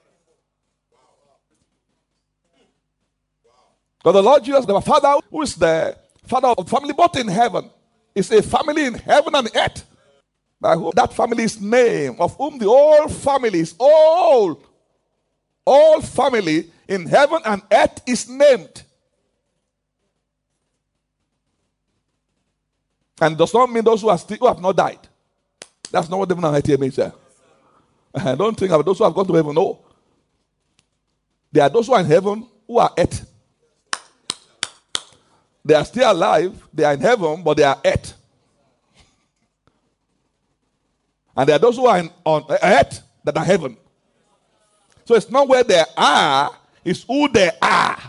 Because the Lord Jesus, the Father, who is the Father of family, both in heaven, is a family in heaven and earth. By whom that family's name, of whom the whole family is all family in heaven and earth is named. And does not mean those who have not died. That's not what heaven and earth means. I don't think about those who have gone to heaven. No. There are those who are in heaven who are earth. They are still alive. They are in heaven, but they are earth. And there are those who are on earth that are heaven. So it's not where they are, it's who they are.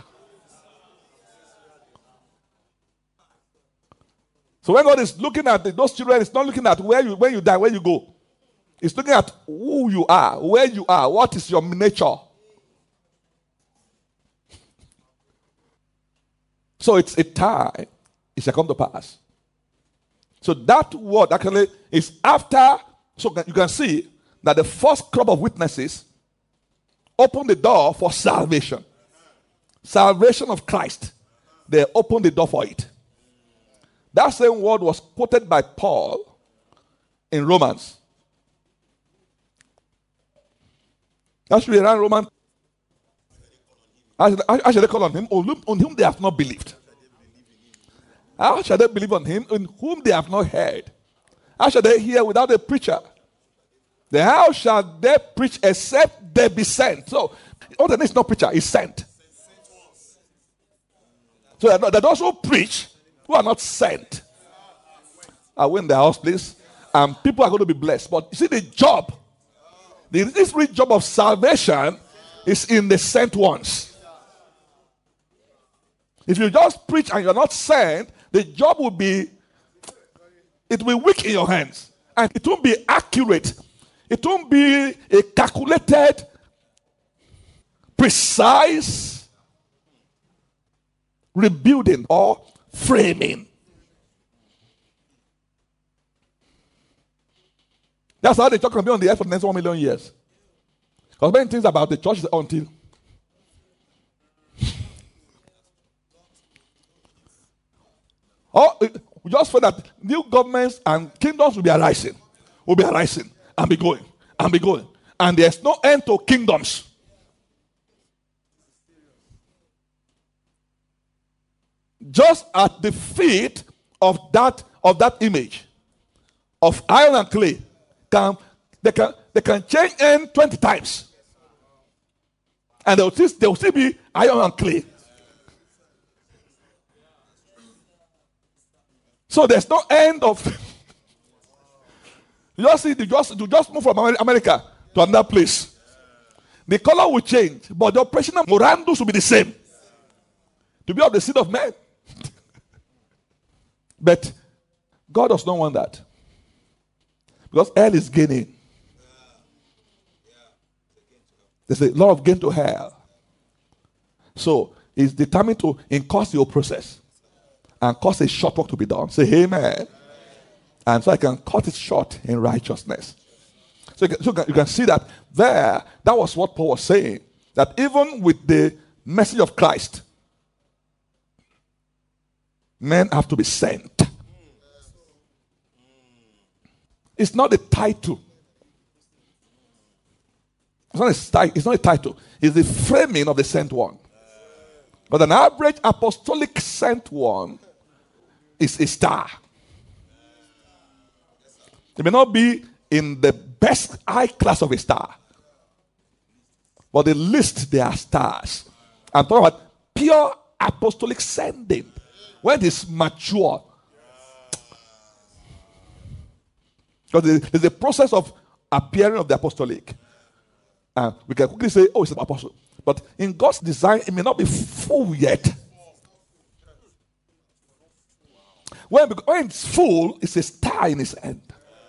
So when God is looking at those children, it's not looking at when you die, where you go. It's looking at who you are, where you are, what is your nature. So it's a time, it shall come to pass. So that word actually is after, so you can see that the first crop of witnesses open the door for salvation. Salvation of Christ. They open the door for it. That same word was quoted by Paul in Romans. That should be around Romans. How shall they call on him? On whom they have not believed. How shall they believe on him in whom they have not heard? How shall they hear without a preacher? Then how shall they preach except they be sent? So, all the name is not preacher, is sent. So there are those who preach who are not sent. I win the house, please. And people are going to be blessed. But you see, the job, this real job of salvation is in the sent ones. If you just preach and you're not sent, the job will be weak in your hands. And it won't be accurate. It won't be a calculated, precise rebuilding or framing. That's how the church can be on the earth for the next 1 million years. Because many things about the church is until. We just feel that new governments and kingdoms will be arising and be going. And there's no end to kingdoms. Just at the feet of that image of iron and clay, they can change end 20 times. And there will still be iron and clay. So there's no end of. You just move from America to another place. The color will change, but the operation of morandus will be the same. To be of the seed of men. But God does not want that. Because hell is gaining. There's a lot of gain to hell. So he's determined to increase your process and cause a short work to be done. Say amen. And so I can cut it short in righteousness. So you can see that there, that was what Paul was saying. That even with the message of Christ, men have to be sent. It's not a title. It's not a title. It's the framing of the sent one. But an average apostolic sent one is a star. They may not be in the best high class of a star, but the least they are stars. I'm talking about pure apostolic sending. When it is mature. Because there's a process of appearing of the apostolic. And we can quickly say, oh, it's an apostle. But in God's design, it may not be full yet. When it's full, it's a star in its end.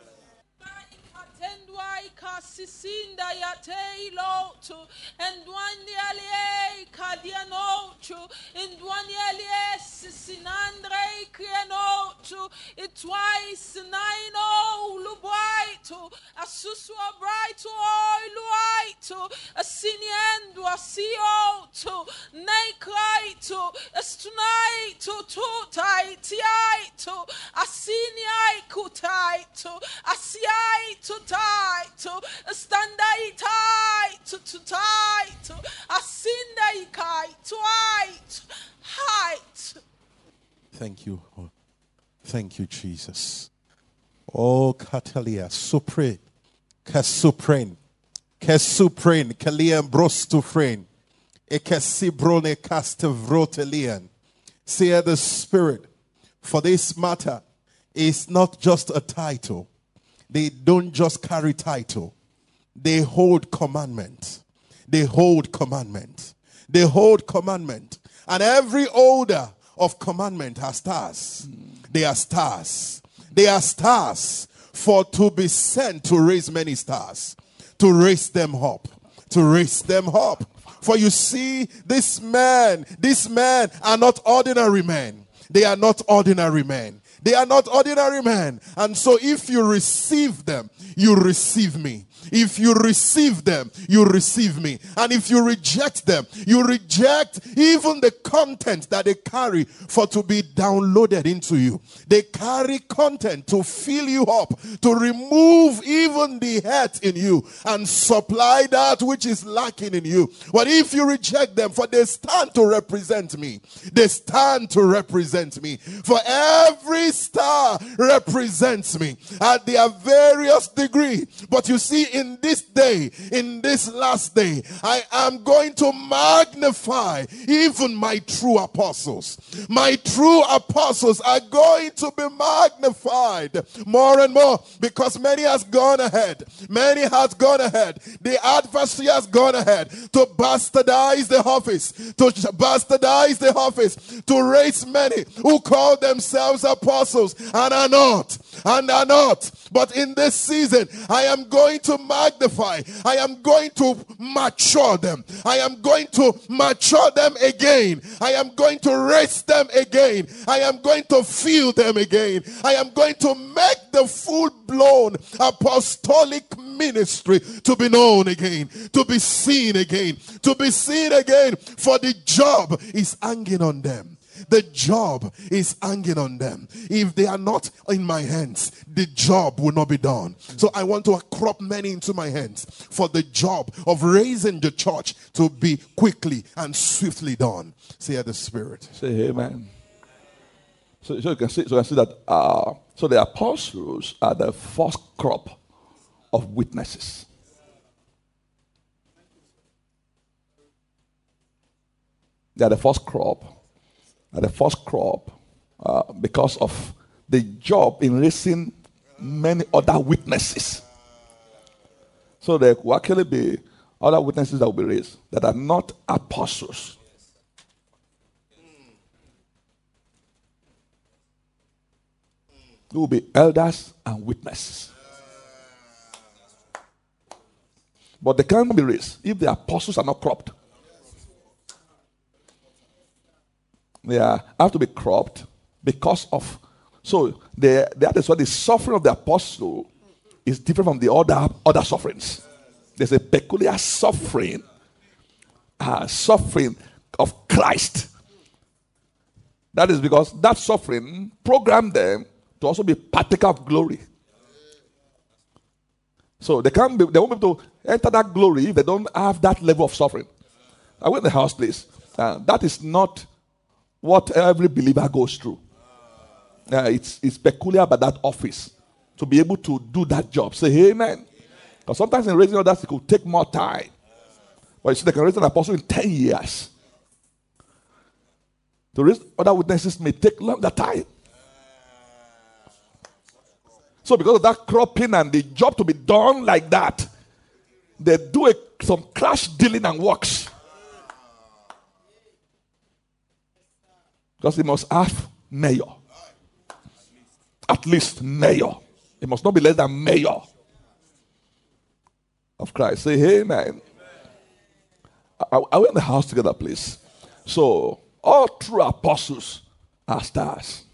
Sisinda ya teilo tu endwani alie kadiano tu endwani alie sisinandre kriano tu itwise naino lubaito asuswa bright oiluaito asiniendo asio tu naikaito astunaito tu taitiaito asiniai kutaito asiaito taito standai tight to tight asindai kai twight height. Thank you. Thank you, Jesus. Oh, Catalia, Supre, Casupren, Casupren, Kalian Brostufren, Ekasibrone Castavrotelian. Say the Spirit, for this matter is not just a title. They don't just carry title. They hold commandment. They hold commandment. They hold commandment. And every order of commandment has stars. They are stars. They are stars for to be sent to raise many stars. To raise them up. To raise them up. For you see, these men are not ordinary men. They are not ordinary men. They are not ordinary men. And so if you receive them, you receive me. If you receive them, you receive me. And if you reject them, you reject even the content that they carry for to be downloaded into you. They carry content to fill you up, to remove even the hurt in you and supply that which is lacking in you. But if you reject them, for they stand to represent me. They stand to represent me. For every star represents me at their various degree. But you see, in this day, in this last day, I am going to magnify even my true apostles. My true apostles are going to be magnified more and more, because many has gone ahead. Many has gone ahead. The adversary has gone ahead to bastardize the office, to raise many who call themselves apostles and are not. But in this season, I am going to magnify. I am going to mature them. I am going to mature them again. I am going to raise them again. I am going to fill them again. I am going to make the full-blown apostolic ministry to be known again, to be seen again, for the job is hanging on them. The job is hanging on them. If they are not in my hands, the job will not be done. So I want to crop many into my hands for the job of raising the church to be quickly and swiftly done. Say the Spirit. Say amen. So you can see that so the apostles are the first crop of witnesses. They are the first crop. Because of the job in raising many other witnesses. So there will actually be other witnesses that will be raised that are not apostles. There will be elders and witnesses. But they can't be raised if the apostles are not cropped. They have to be cropped because of. So that is why the suffering of the apostle is different from the other sufferings. There's a peculiar suffering of Christ. That is because that suffering programmed them to also be partaker of glory. So they won't be able to enter that glory if they don't have that level of suffering. I went to the house place. That is not what every believer goes through. It's peculiar about that office to be able to do that job. Say amen. Because sometimes in raising others, it could take more time. But you see, they can raise an apostle in 10 years. To raise other witnesses may take longer time. So because of that cropping and the job to be done like that, they do some crash dealing and works. Because he must have mayor. At least mayor. It must not be less than mayor of Christ. Say amen. Are we in the house together, please? So, all true apostles are stars.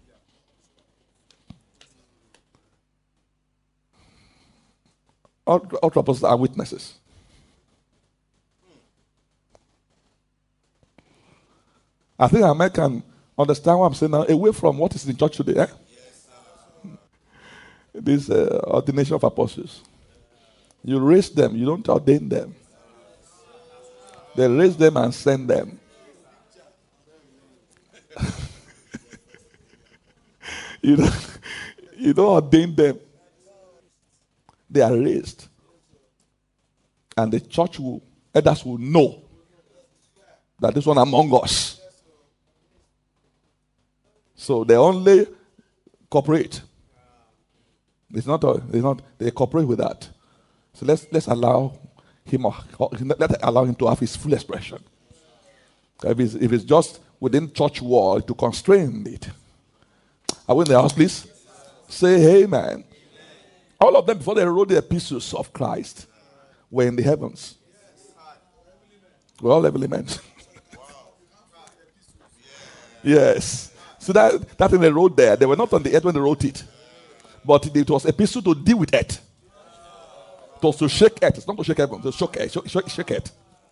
All true apostles are witnesses. I think I can understand what I'm saying now, away from what is in church today. Yes, this ordination of apostles. You raise them, you don't ordain them. They raise them and send them. You don't ordain them. They are raised. And the church elders will know that this one among us. So they only cooperate. They cooperate with that. So let's allow him to have his full expression. If it's just within church wall to constrain it. Are we in the house, please? Say amen. All of them, before they wrote the epistles of Christ, were in the heavens. We're all heavenly men. Yes. So that thing they wrote there, they were not on the earth when they wrote it. But it was epistle to deal with it. To shake it. It's not to shake heaven. To shake it. Shake it.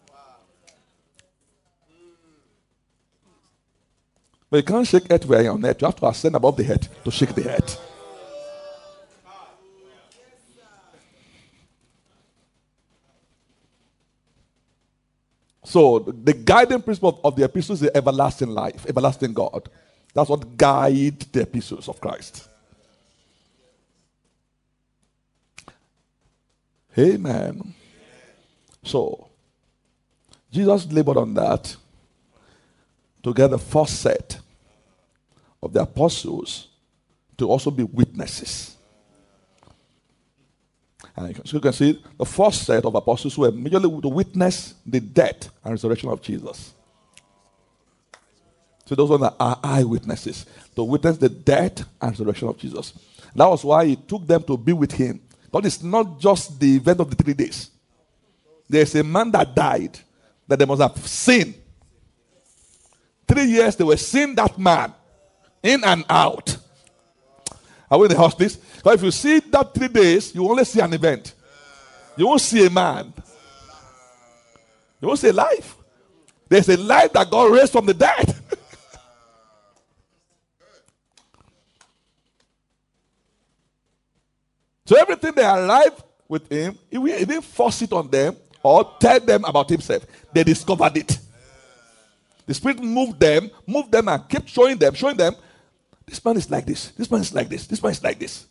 But you can't shake it where you're on earth. You have to ascend above the head to shake the head. So the guiding principle of the epistles is everlasting life, everlasting God. That's what guides the epistles of Christ. Amen. So Jesus labored on that to get the first set of the apostles to also be witnesses. And so you can see the first set of apostles who were majorly to witness the death and resurrection of Jesus. So those ones are eyewitnesses, to witness the death and resurrection of Jesus. That was why he took them to be with him. But it's not just the event of the 3 days. There's a man that died that they must have seen. 3 years they were seeing that man in and out. Are we in the house, please? But if you see that 3 days, you only see an event. You won't see a man. You won't see a life. There's a life that God raised from the dead. So everything they arrived with him, he didn't force it on them or tell them about himself. They discovered it. The Spirit moved them and kept showing them, this man is like this, this man is like this, this man is like this.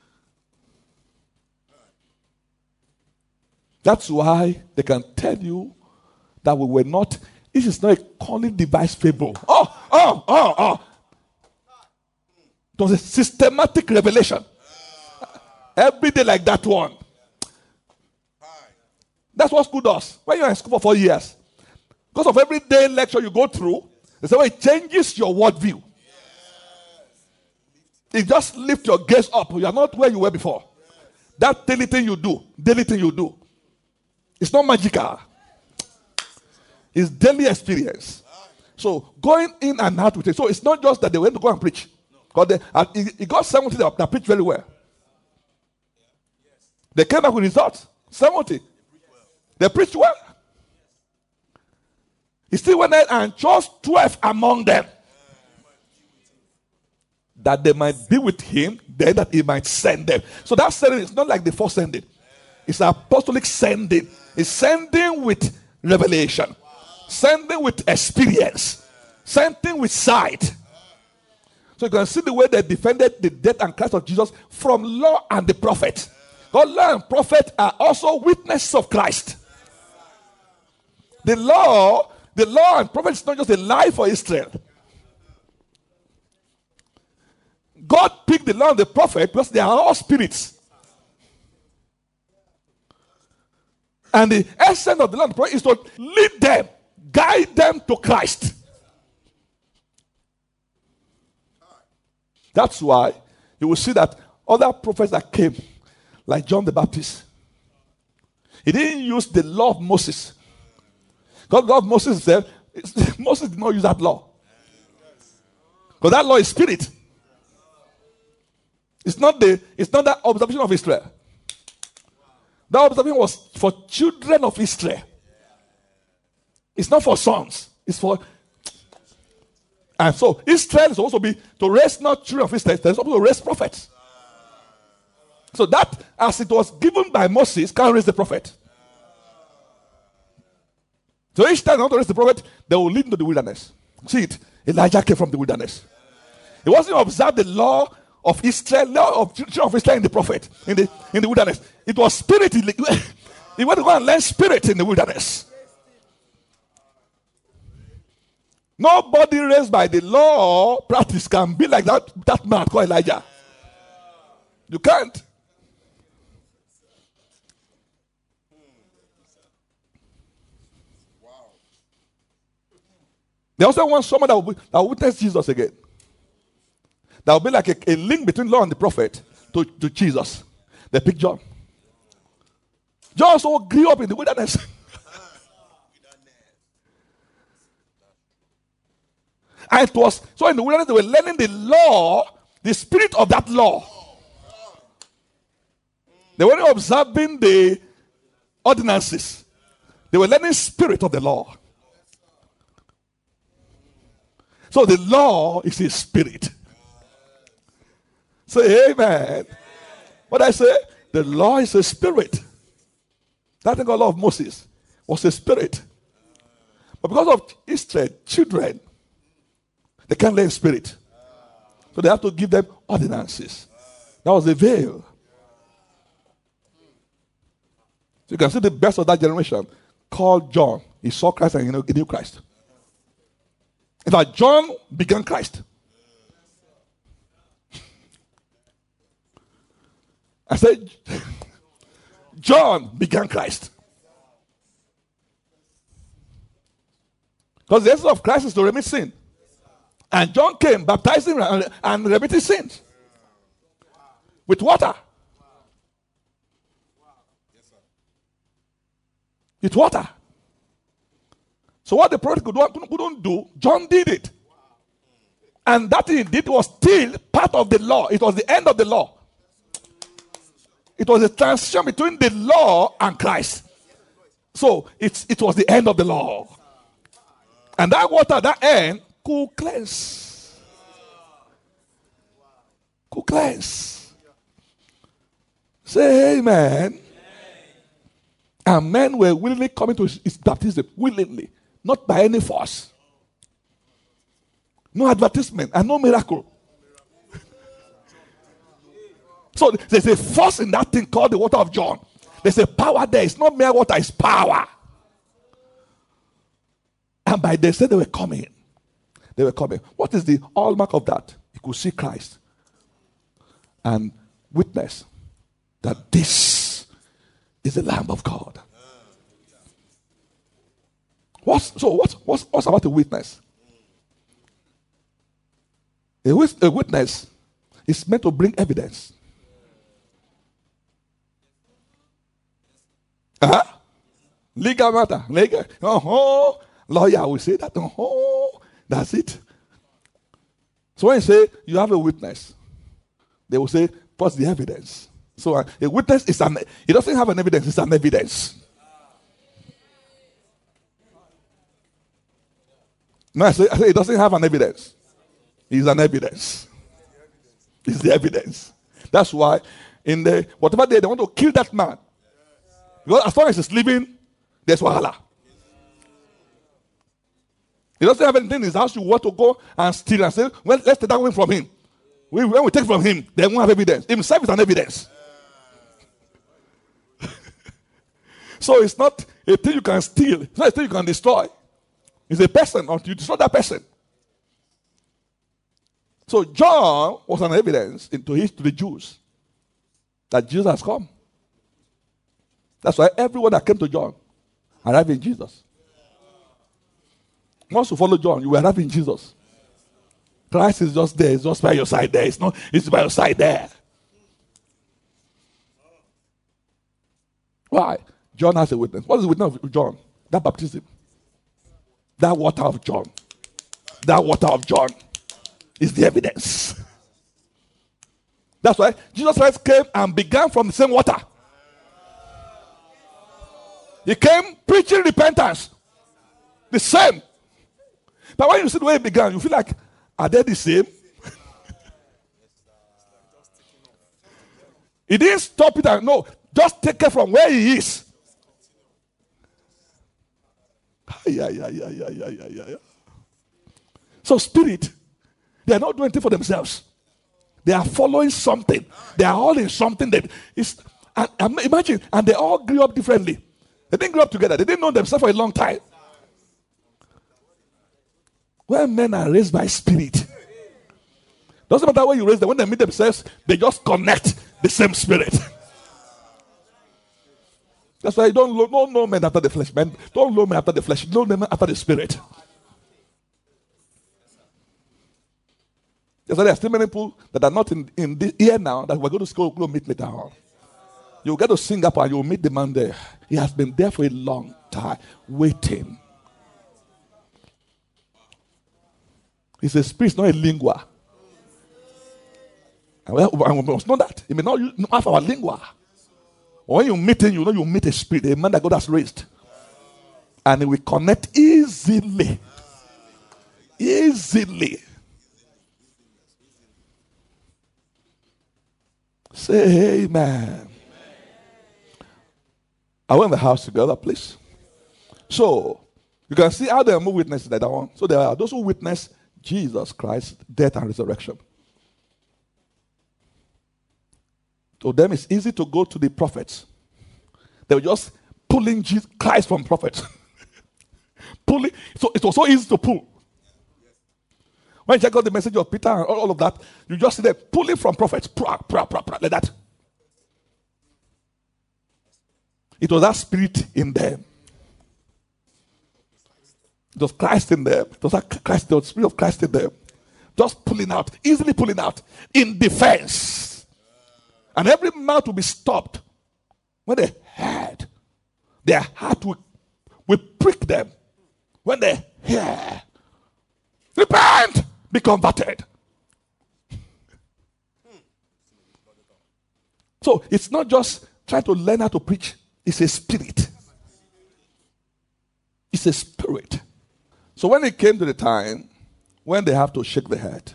That's why they can tell you that we were not, this is not a calling device fable. It was a systematic revelation. Every day like that one. That's what school does. When you're in school for 4 years, because of every day lecture you go through, it's the way it changes your worldview. It just lifts your gaze up. You are not where you were before. That daily thing you do, it's not magical. It's daily experience. So going in and out with it. So it's not just that they went to go and preach. Because he got 70 that preached very well. They came back with results. 70. They preached well. He still went there and chose 12 among them, that they might be with him, then that he might send them. So that sending is not like the first sending. It's apostolic sending. It's sending with revelation, sending with experience, sending with sight. So you can see the way they defended the death and Christ of Jesus from law and the prophet. God, law and prophet are also witnesses of Christ. The law and prophet is not just a lie for Israel. God picked the law and the prophet because they are all spirits. And the essence of the law and the prophet is to lead them, guide them to Christ. That's why you will see that other prophets that came, like John the Baptist, he didn't use the law of Moses. God, Moses said, Moses did not use that law. Because that law is spirit. It's not that observation of Israel. That observation was for children of Israel. It's not for sons. It's for... And so Israel is supposed to be to raise not children of Israel, they're supposed to raise prophets. So that, as it was given by Moses, can raise the prophet. So each time they want to raise the prophet, they will lead into the wilderness. See it. Elijah came from the wilderness. He wasn't observed the law of Israel, law of children of Israel in the prophet, in the wilderness. It was spirit. He went to go and learn spirit in the wilderness. Nobody raised by the law practice can be like that man called Elijah. You can't. They also want someone that will witness Jesus again. That will be like a link between law and the prophet to Jesus. They picked John. John also grew up in the wilderness. And it was, so in the wilderness they were learning the law, the spirit of that law. They weren't observing the ordinances. They were learning spirit of the law. So the law is a spirit. Say amen. What I say? The law is a spirit. That thing called law of Moses was a spirit. But because of Israel, children, they can't learn spirit. So they have to give them ordinances. That was the veil. So you can see the best of that generation called John. He saw Christ and he knew Christ. In fact, John began Christ. I said, John began Christ. Because the essence of Christ is to remit sin. And John came baptizing and remitting sins. With water. With water. So what the prophet couldn't do, John did it. And that he did was still part of the law. It was the end of the law. It was a transition between the law and Christ. So it was the end of the law. And that water, that end, could cleanse. Could cleanse. Say amen. And men were willingly coming to his baptism. Willingly. Not by any force. No advertisement and no miracle. So there's a force in that thing called the water of John. There's a power there. It's not mere water, it's power. And by they said they were coming. They were coming. What is the hallmark of that? You could see Christ and witness that this is the Lamb of God. What's about a witness? A witness is meant to bring evidence. Legal matter. Legal. Lawyer will say that. That's it. So when you say you have a witness, they will say, what's the evidence? So a witness is it doesn't have an evidence, it's an evidence. No, I say it doesn't have an evidence. It's an evidence. It's the evidence. That's why in the whatever day they want to kill that man. Because as long as he's living, there's wahala. He doesn't have anything in his house. You want to go and steal and say, well, let's take that away from him. When we take from him, they won't have evidence. Himself is an evidence. So it's not a thing you can steal. It's not a thing you can destroy. It's a person until you destroy that person. So John was an evidence to the Jews that Jesus has come. That's why everyone that came to John arrived in Jesus. Once you follow John, you will arrive in Jesus. Christ is just there. It's just by your side there. It's by your side there. Why? John has a witness. What is the witness of John? That baptism. That water of John. That water of John is the evidence. That's why Jesus Christ came and began from the same water. He came preaching repentance. The same. But when you see the way he began, you feel like, are they the same? He didn't stop it and no, just take it from where he is. So spirit, they are not doing anything for themselves. They are following something. They are all in something that is. And imagine, and they all grew up differently. They didn't grow up together. They didn't know themselves for a long time. When men are raised by spirit, doesn't matter where you raise them. When they meet themselves, they just connect the same spirit. That's why you don't know men after the flesh. Men don't know men after the flesh. Know men after the spirit. That's why there are still many people that are not in this here now that we're going to go meet later on. You'll get to Singapore and you'll meet the man there. He has been there for a long time, waiting. He's a spirit, not a lingua. And we must know that. He may not have our lingua. When you meet him, you know you meet a spirit, a man that God has raised. And he will connect easily. Easily. Say amen. I went in the house together, please. So, you can see how there are more witnesses like that one. So there are those who witness Jesus Christ's death and resurrection. To them, it's easy to go to the prophets. They were just pulling Jesus Christ from prophets. Pulling. So it was so easy to pull. When you check out the message of Peter and all of that, you just see them pulling from prophets. Like that. It was that spirit in them. It was Christ in them. It was that Christ, the spirit of Christ in them. Just pulling out, easily pulling out, in defense. And every mouth will be stopped when they heard. Their heart will prick them when they hear. Repent! Be converted. So it's not just trying to learn how to preach. It's a spirit. It's a spirit. So when it came to the time when they have to shake the head,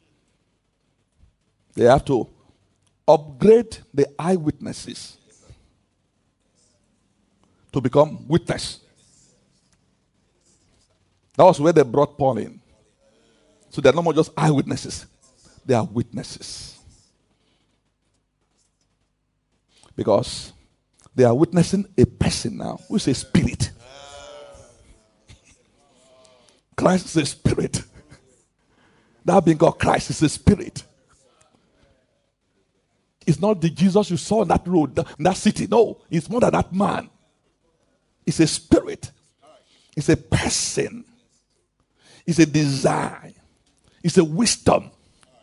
they have to upgrade the eyewitnesses to become witness. That was where they brought Paul in. So they're no more just eyewitnesses. They are witnesses. Because they are witnessing a person now who is a spirit. Christ is a spirit. That being called Christ is a spirit. It's not the Jesus you saw on that road, in that city. No, it's more than that man. It's a spirit. It's a person. It's a design. It's a wisdom.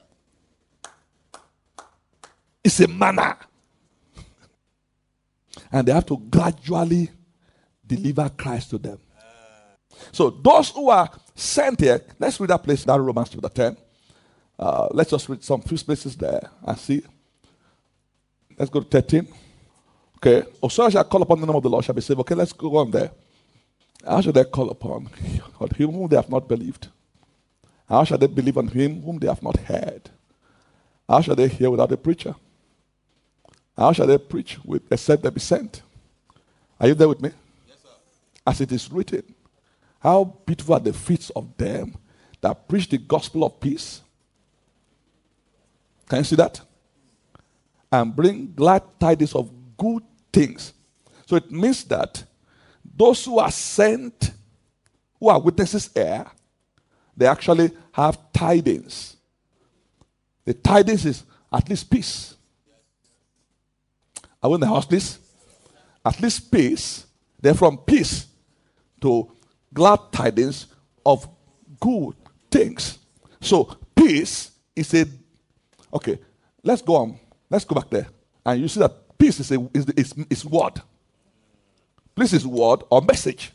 It's a manner. And they have to gradually deliver Christ to them. So those who are sent here, let's read that place, that Romans chapter 10. Let's just read some few places there and see. Let's go to 13. Okay. So shall call upon the name of the Lord shall be saved. Okay, let's go on there. How shall they call upon him whom they have not believed? How shall they believe on him whom they have not heard? How shall they hear without a preacher? How shall they preach except they be sent? Are you there with me? Yes, sir. As it is written, how beautiful are the feet of them that preach the gospel of peace. Can you see that? And bring glad tidings of good things. So it means that those who are sent, who are witnesses here, they actually have tidings. The tidings is at least peace. Are we in the house, please? At least peace. They're from peace to glad tidings of good things. So peace is a... Okay, let's go on. Let's go back there. And you see that peace is word. Peace is word or message.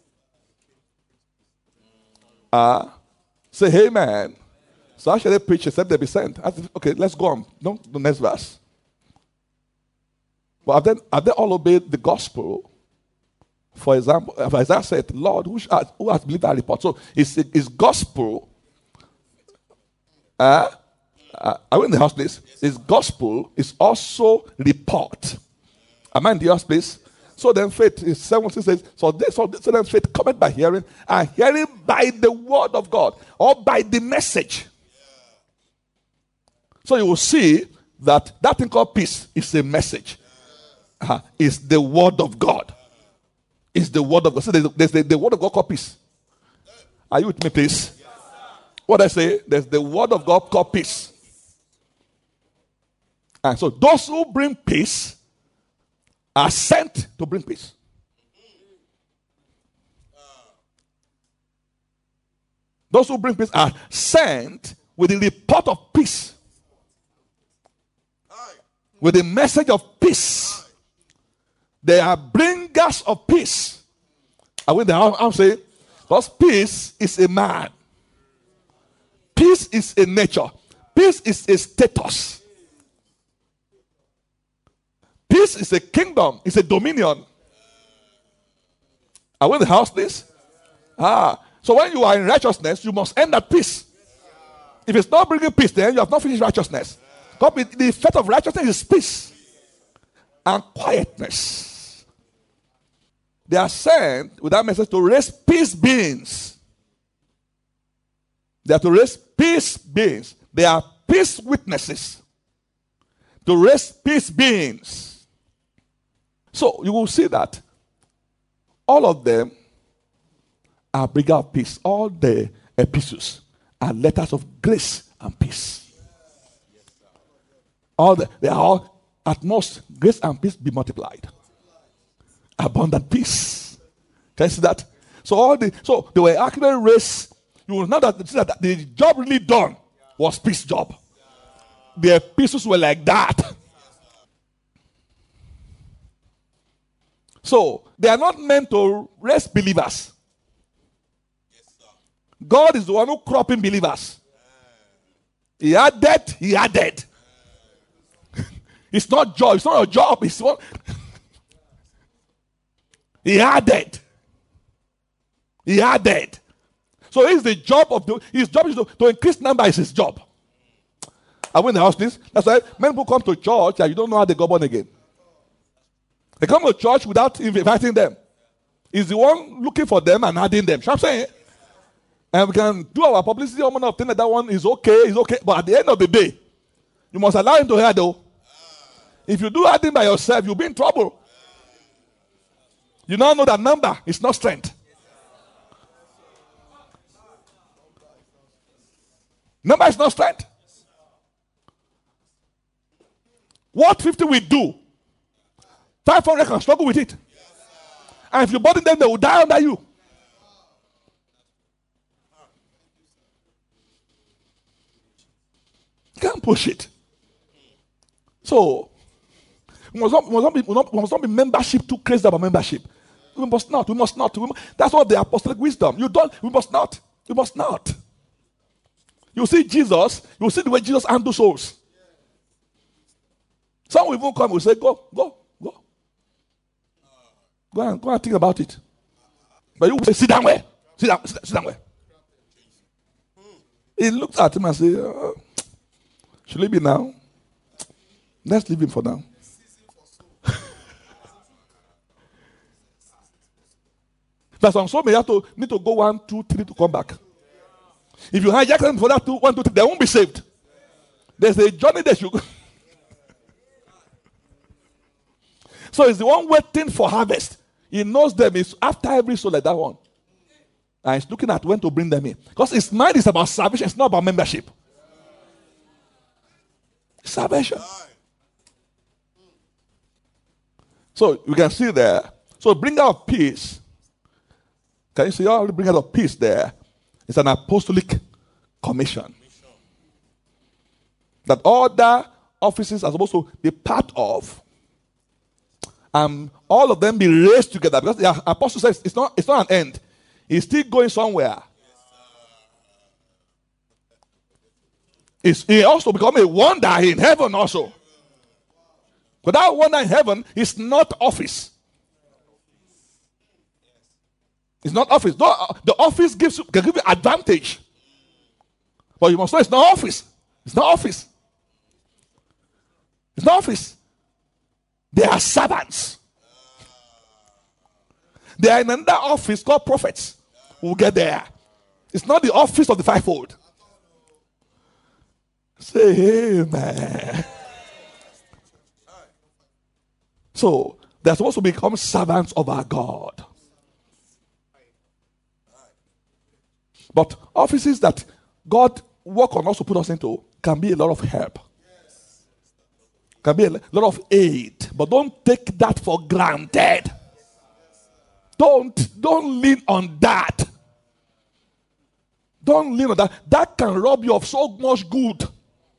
Say, hey man. So how shall they preach except they be sent? Okay, let's go on. No, the next verse. But have they all obeyed the gospel? For example, as I said, Lord, who has believed that report? So is gospel. Are we in the house, please? Is gospel is also report. Am I in the house, please? So then faith is 17 says, so then faith cometh by hearing, and hearing by the word of God, or by the message. So you will see that thing called peace is a message. It's the word of God. It's the word of God. So there's the word of God called peace. Are you with me, please? Yes, what I say, there's the word of God called peace. And so those who bring peace are sent to bring peace. Those who bring peace are sent with the report of peace. With the message of peace. They are bringers of peace. Are we there? I'm saying, because peace is a man. Peace is a nature. Peace is a status. Peace Peace is a kingdom. It's a dominion. Are we in the house, please? So when you are in righteousness, you must end at peace. If it's not bringing peace, then you have not finished righteousness. The effect of righteousness is peace and quietness. They are sent with that message to raise peace beings. They are to raise peace beings. They are peace witnesses. To raise peace beings. So you will see that all of them are bringer of peace. All the epistles are letters of grace and peace. They are all, at most, grace and peace be multiplied. Abundant peace. Can you see that? So they were actually raised. You will know that the job really done was peace job. The epistles were like that. So they are not meant to raise believers. God is the one who cropping believers. He added. It's not job. It's not a job. It's what he added. So it's the job of his job is to increase number. Is his job. I win the house, please. That's why many people come to church and you don't know how they got born again. They come to church without inviting them. He's the one looking for them and adding them. You know what I'm saying? And we can do our publicity on of thing that one is okay. But at the end of the day, you must allow him to hear though. If you do adding by yourself, you'll be in trouble. You now know that number is not strength. Number is not strength. What 50 will do, 500 can struggle with it. And if you burden them, they will die under you. You can't push it. So, we must not be membership too crazy about membership. We must not. That's what the apostolic wisdom. We must not. You see Jesus, you see the way Jesus handles souls. Some will even come and will say, go. Go and think about it. But you will say, sit down where? Sit down where? He looked at him and said, should we be now? Let's leave him for now. That's on so many need to go 1, 2, 3 to come back. If you hijack them for that 1, 2, 3, they won't be saved. There's a journey they should go. So he's the one waiting for harvest. He knows them. It's after every soul like that one. And he's looking at when to bring them in. Because his mind is about salvation. It's not about membership. Salvation. So you can see there. So bringer of peace. Can you see all the bringer of peace there? It's an apostolic commission. That other offices are supposed to be part of. All of them be raised together. Because the apostle says it's not an end. It's still going somewhere. He also become a wonder in heaven also. But that wonder in heaven is not office. It's not office. The office can give you advantage. But you must know it's not office. It's not office. It's not office. They are servants. They are in another office called prophets. We'll get there. It's not the office of the fivefold. Say amen. So they're supposed to become servants of our God. But offices that God work on us to put us into can be a lot of help. Can be a lot of aid. But don't take that for granted. Don't lean on that. Don't lean on that. That can rob you of so much good.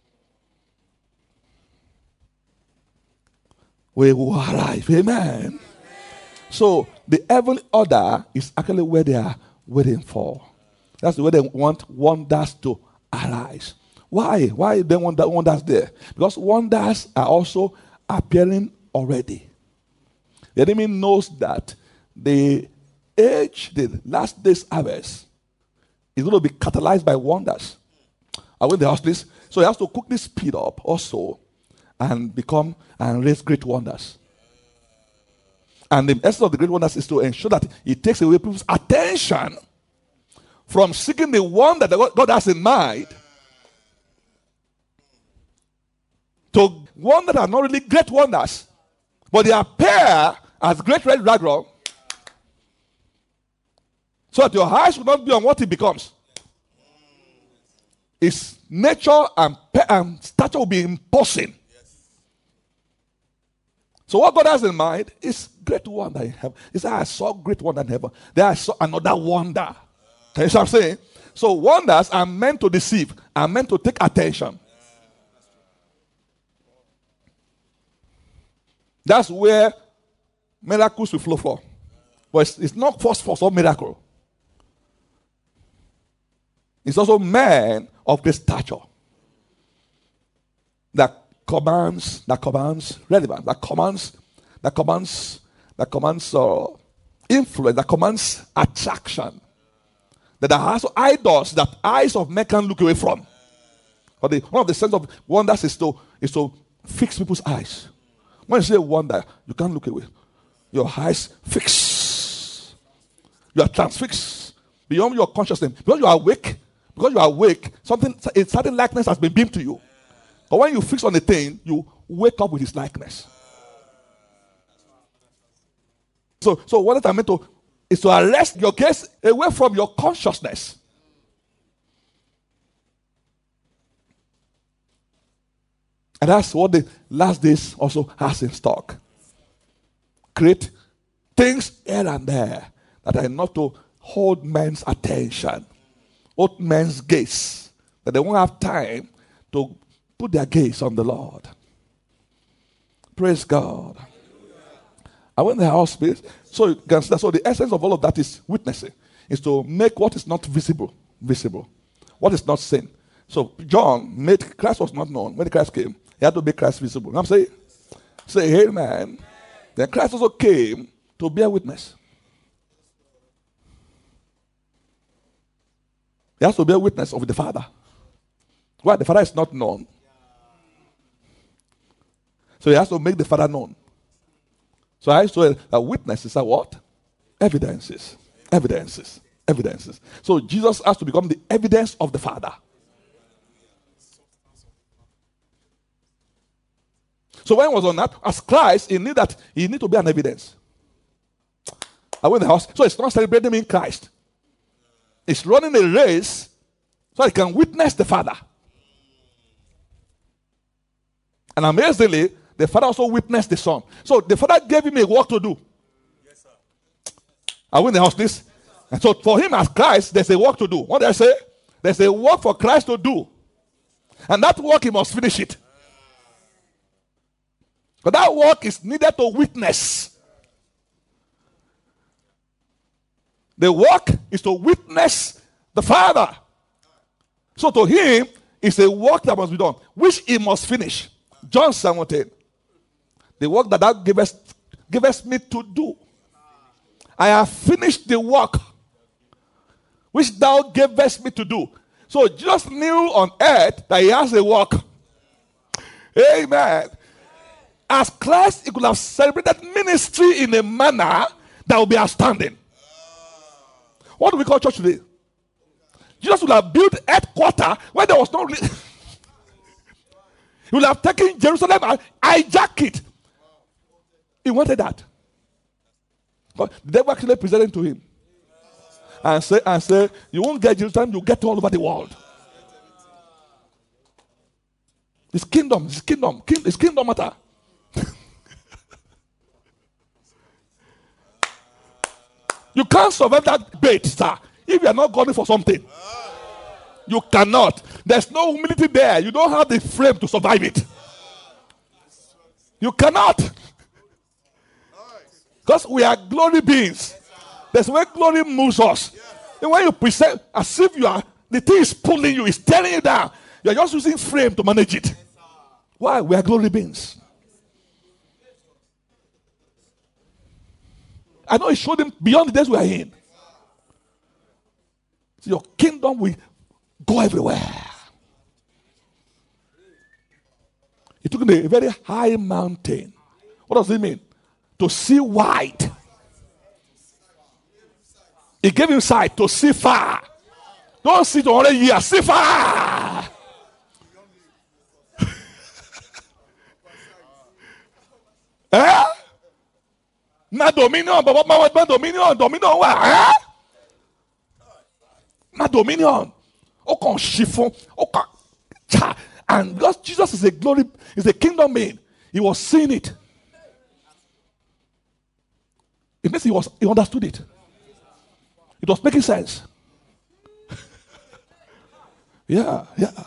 We will arrive. Amen. So the heavenly order is actually where they are waiting for. That's the way they want wonders to arise. Why? Why they want that wonders there? Because wonders are also appearing already. The enemy knows that the last day's harvest is going to be catalyzed by wonders. Are we in the house, please? So he has to quickly speed up also and become and raise great wonders. And the essence of the great wonders is to ensure that it takes away people's attention from seeking the wonder that God has in mind to wonders that are not really great wonders, but they appear as great red dragon, so that your eyes will not be on what it becomes. Its nature and stature will be imposing. So what God has in mind is great wonder in heaven. He said, I saw great wonder in heaven. Then I saw another wonder. Can you see what I'm saying? So wonders are meant to deceive, are meant to take attention. That's where miracles will flow from. But it's not first force of miracle. It's also man of great stature that commands relevance, that commands influence, that commands attraction. That there are also idols that eyes of men can look away from. But one of the sense of wonders is to fix people's eyes. When you say wonder, you can't look away. Your eyes fix. You are transfixed beyond your consciousness. Because you are awake, a certain likeness has been beamed to you. But when you fix on a thing, you wake up with his likeness. So what I meant to is to arrest your gaze away from your consciousness. And that's what the last days also has in stock. Create things here and there that are not to hold men's attention, hold men's gaze, that they won't have time to put their gaze on the Lord. Praise God. I went in the house space. So you can see that. So the essence of all of that is witnessing, is to make what is not visible. What is not seen. So John made Christ was not known. When Christ came, he had to make Christ visible. I'm saying, say amen. Then Christ also came to bear witness. He has to bear witness of the Father. Why? The Father is not known. So he has to make the Father known. So I saw that witnesses are what? Evidences. So Jesus has to become the evidence of the Father. So when he was on that, as Christ, he need to be an evidence. I went in the house. So it's not celebrating in Christ. It's running a race so he can witness the Father. And amazingly, the Father also witnessed the Son. So the Father gave him a work to do. Yes, sir. Are we in the house, please? And so for him as Christ, there's a work to do. What did I say? There's a work for Christ to do. And that work, he must finish it. But that work is needed to witness. The work is to witness the Father. So to him, it's a work that must be done, which he must finish. John 17. The work that thou givest me to do. I have finished the work which thou gavest me to do. So Jesus knew on earth that he has a work. Amen. As Christ, he could have celebrated ministry in a manner that would be outstanding. What do we call church today? Jesus would have built headquarters where there was no... He would have taken Jerusalem and hijacked it. He wanted that. But the devil actually presented to him. And say, you won't get Jerusalem, you'll get all over the world. It's kingdom matter. You can't survive that bait, sir, if you are not going for something. You cannot. There's no humility there. You don't have the frame to survive it. You cannot. Because we are glory beings. There's where glory moves us. And when you present as if the thing is pulling you, it's tearing you down, you're just using frame to manage it. Why? We are glory beings. I know he showed him beyond the days we are in. So your kingdom will go everywhere. He took him to a very high mountain. What does it mean? To see wide. He gave him sight to see far. Don't see to 100 years, see far. Eh? Na dominion, but dominion wa. Eh? Na dominion. O chiffon, cha. And because Jesus is a kingdom man, he was seeing it. It means he understood it. It was making sense. Yeah.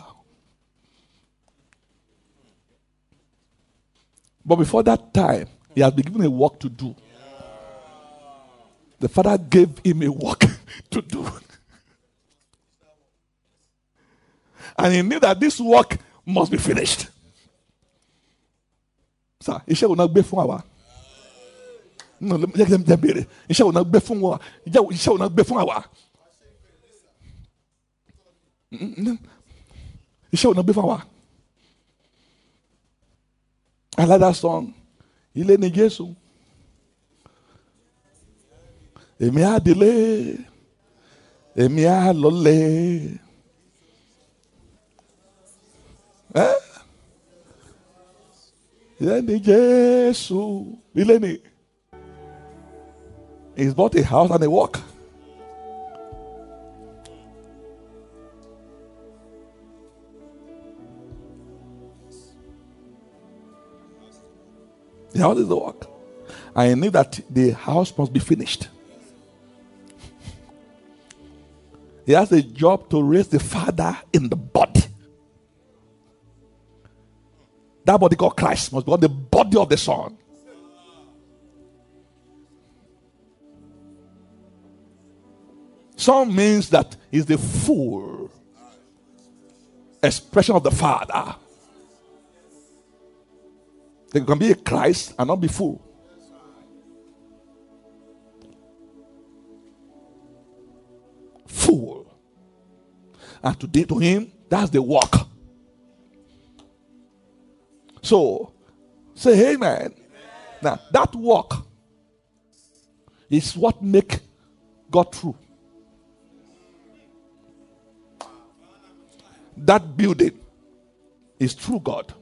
But before that time, he had been given a work to do. The Father gave him a work to do. And he knew that this work must be finished. Sir, iṣẹ́ wo náà gbé fún àwa? No, let me bèrè. Iṣẹ́ wo náà gbé fún wa? Iṣẹ́ wo náà gbé fún àwa? Iṣẹ́ wo náà gbé fún àwa? I like that song. Ilé ni Jésù. Èmi á délé. Èmi á lọlé. Ilé ni Jésù. Ilé ni. He's bought a house and a walk. The house is the work. I knew that the house must be finished. He has a job to raise the Father in the body. That body called Christ must become the body of the Son. Son means that he's the full expression of the Father. There can be a Christ and not be full. Full. And today to him, that's the work. So, say amen. Now, that work is what make God true. That building is true God.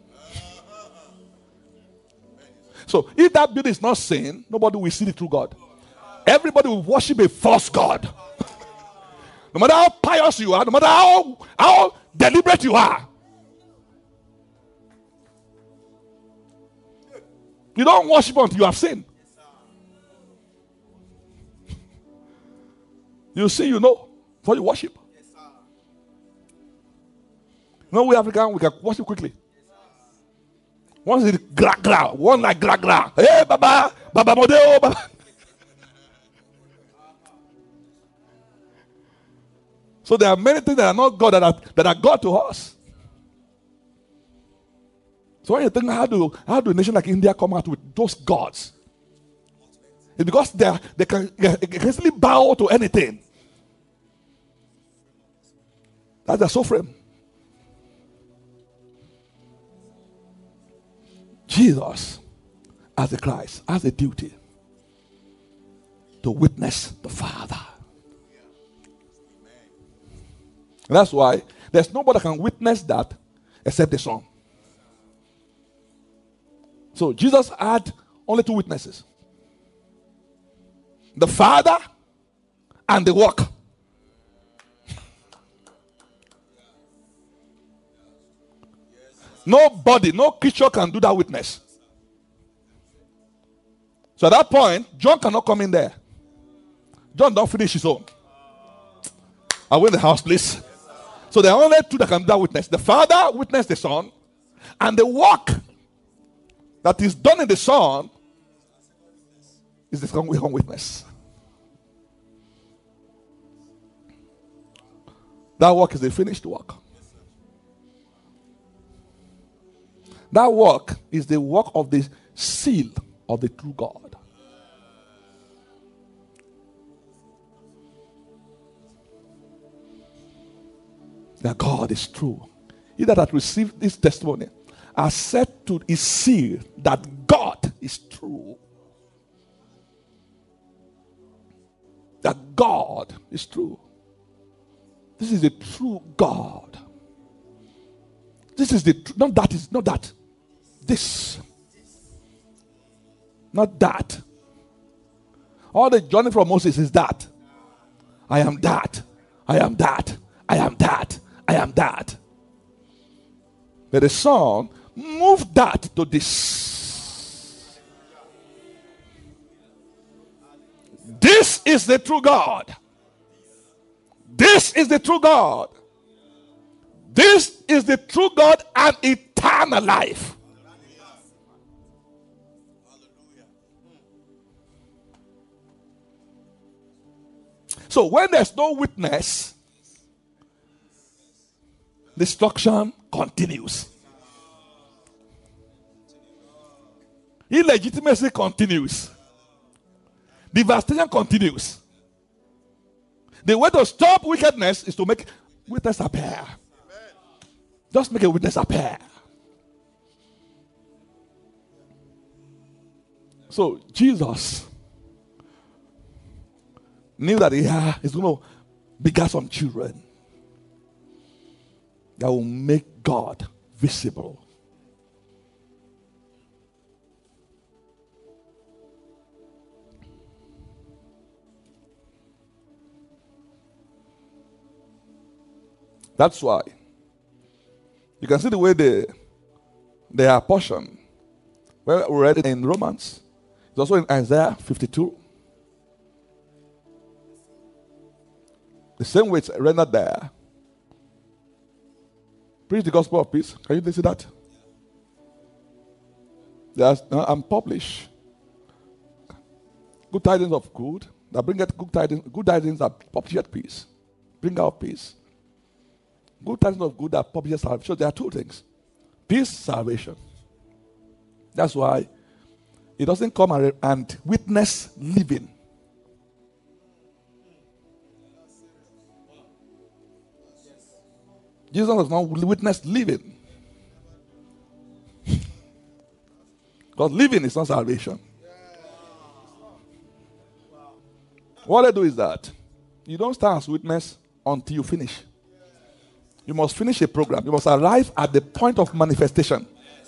So if that building is not seen, nobody will see the true God. Everybody will worship a false God. No matter how pious you are, no matter how deliberate you are. You don't worship until you have sinned. You see, you know, before you worship. No, we African, we can worship quickly. One is gra gra, one like gra gra. Hey, Baba Modeo, Baba. So there are many things that are not God that are God to us. So when you think how do a nation like India come out with those gods? It's because they can easily bow to anything. That's their suffering. Jesus, as the Christ, has a duty to witness the Father. And that's why there's nobody that can witness that except the Son. So Jesus had only two witnesses: the Father and the work. Nobody, no creature can do that witness. So at that point, John cannot come in there. John don't finish his own. I will in the house, please. So there are only two that can do that witness. The Father witnessed the Son, and the work that is done in the Son is the second witness. That work is the finished work. That work is the work of the seal of the true God. that God is true. He that hath received this testimony has said to his seal that God is true. That God is true. This is the true God. This is the not that is not that. This. Not that. All the journey from Moses is that. I am that. I am that. I am that. I am that. But the Son moved that to this. This is the true God. This is the true God. This is the true God and eternal life. So when there's no witness, destruction continues. Illegitimacy continues. Devastation continues. The way to stop wickedness is to make witness appear. Just make a witness appear. So Jesus knew that he is going to beget some children that will make God visible. That's why you can see the way they are portioned. Well, we read it in Romans. It's also in Isaiah 52. The same way it's rendered there. Preach the gospel of peace. Can you see that? There's unpublished. Good tidings of good that bringeth good tidings that publisheth peace. Bring out peace. Good tidings of good that publishes salvation. So there are two things. Peace, salvation. That's why it doesn't come and witness living. Jesus does not witness living. Because living is not salvation. What I do is that you don't start as witness until you finish. You must finish a program. You must arrive at the point of manifestation.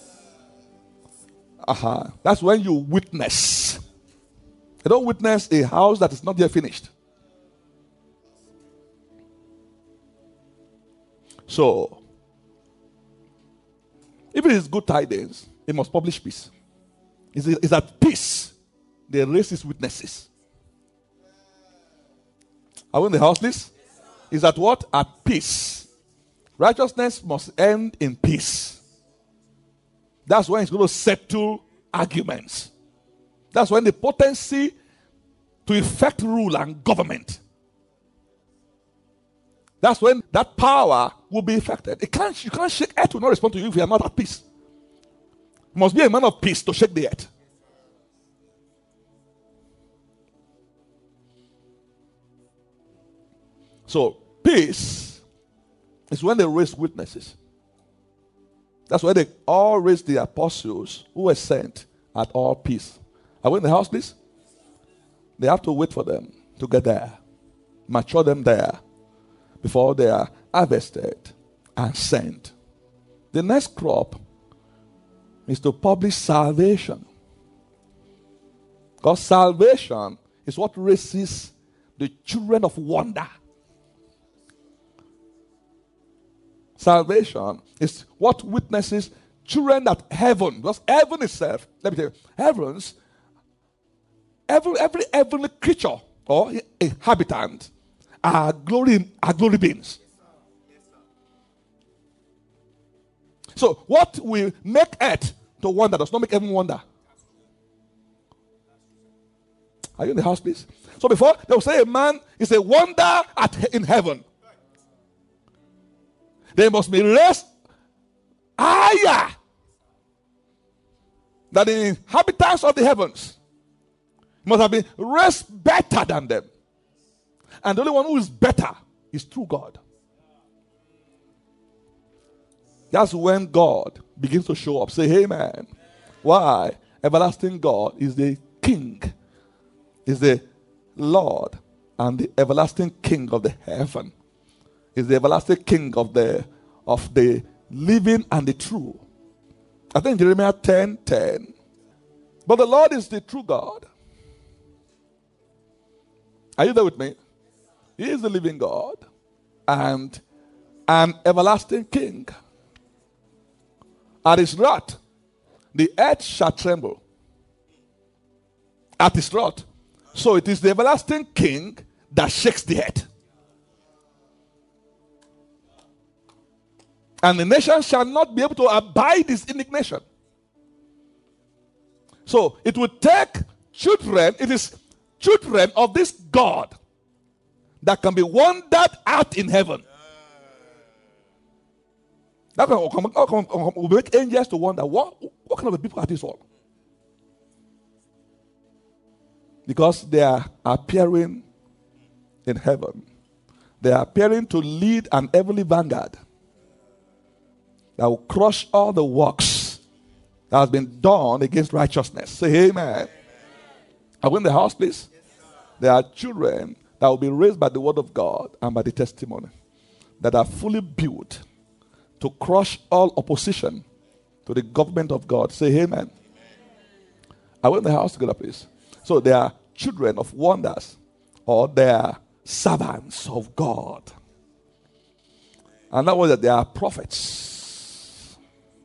That's when you witness. You don't witness a house that is not yet finished. So, if it is good tidings, it must publish peace. It's at peace they raise his witnesses. Are we in the house, please? Is at what? At peace. Righteousness must end in peace. That's when it's going to settle arguments. That's when the potency to effect rule and government. That's when that power will be effected. You can't shake earth will not respond to you if you are not at peace. You must be a man of peace to shake the earth. So, peace is when they raise witnesses. That's why they all raised the apostles who were sent at all peace. Are we in the house, please? They have to wait for them to get there. Mature them there before they are harvested and sent. The next crop is to publish salvation. Because salvation is what raises the children of wonder. Salvation is what witnesses children that heaven, because heaven itself, let me tell you, every heavenly creature or inhabitant are glory beings. So what will make earth to wonder does not make heaven wonder. Are you in the house, please? So before they will say a man is a wonder in heaven, they must be raised higher than the inhabitants of the heavens. Must have been raised better than them. And the only one who is better is true God. That's when God begins to show up. Say, hey man. Why? Everlasting God is the King, is the Lord, and the everlasting King of the heaven. Is the everlasting King of the living and the true. I think Jeremiah 10:10. But the Lord is the true God. Are you there with me? He is the living God and an everlasting King. At his wrath, the earth shall tremble. At his wrath. So it is the everlasting King that shakes the earth. And the nation shall not be able to abide his indignation. So it will take children, it is children of this God that can be wandered out in heaven. That will make angels to wonder, what kind of people are these all? Because they are appearing in heaven. They are appearing to lead an heavenly vanguard that will crush all the works that has been done against righteousness. Say amen. Are we in the house, please? There are children that will be raised by the word of God and by the testimony that are fully built to crush all opposition to the government of God. Say amen. Are we in the house together, please? So they are children of wonders, or they are servants of God. And that was that they are prophets.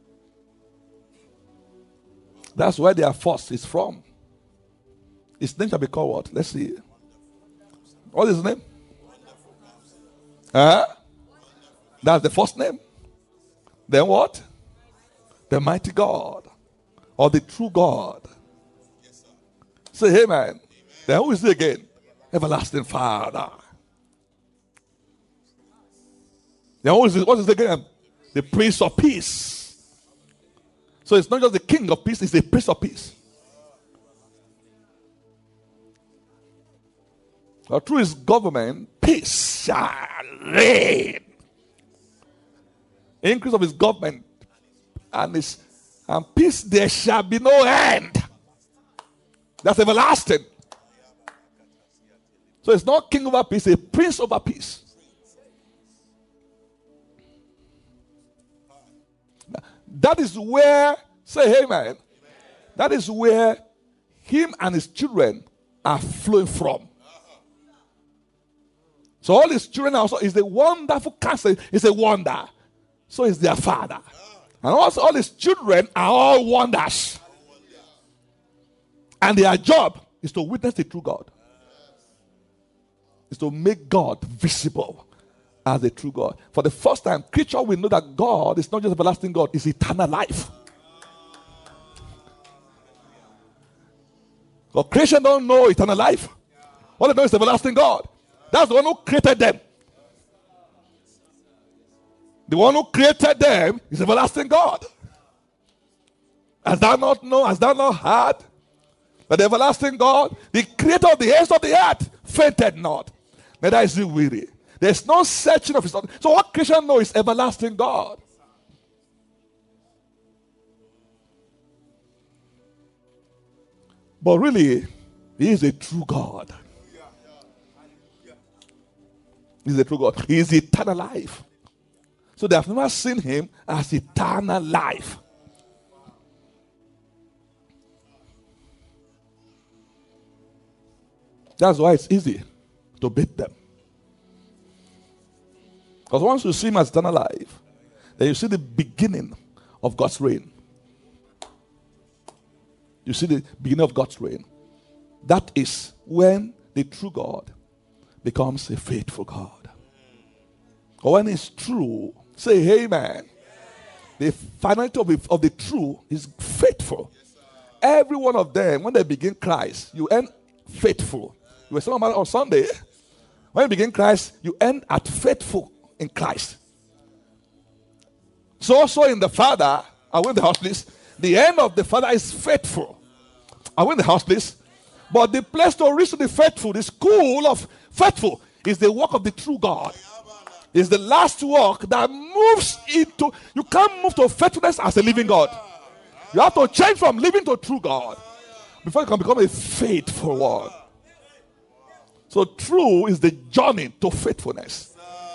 That's where their force is from. His name shall be called what? Let's see. What is his name? That's the first name. Then what? The mighty God, or the true God. Say, hey man. Then who is he again? Everlasting Father. Then what is it again? The Prince of Peace. So it's not just the King of Peace, it's the Prince of Peace. Now, through his government, peace shall reign. Increase of his government and peace, there shall be no end. That's everlasting. So it's not king over peace, it's a prince over peace. That is where, say amen. That is where him and his children are flowing from. So all his children also is a wonderful counselor, is a wonder. So is their father. And also all his children are all wonders. And their job is to witness the true God. Is to make God visible as the true God. For the first time, creature will know that God is not just everlasting God, it's eternal life. But creation don't know eternal life. All they know is everlasting God. That's the one who created them. The one who created them is everlasting God. Has thou not known, has thou not heard that the everlasting God, the creator of the ends of the earth, fainted not, neither is he weary. There's no searching of his thought. So what creation knows is everlasting God. But really, he is a true God. He's a true God. He is eternal life. So they have never seen him as eternal life. That's why it's easy to beat them. Because once you see him as eternal life, then you see the beginning of God's reign. You see the beginning of God's reign. That is when the true God becomes a faithful God. Or when it's true, say amen. The finality of the true is faithful. Every one of them, when they begin Christ, you end faithful. You were talking about it on Sunday. When you begin Christ, you end at faithful in Christ. So also in the Father, I win the house, please. The end of the Father is faithful. I win the house, please. But the place to reach to the faithful, the school of faithful, is the work of the true God. It's the last work that moves into. You can't move to faithfulness as a living God. You have to change from living to true God before you can become a faithful one. So true is the journey to faithfulness.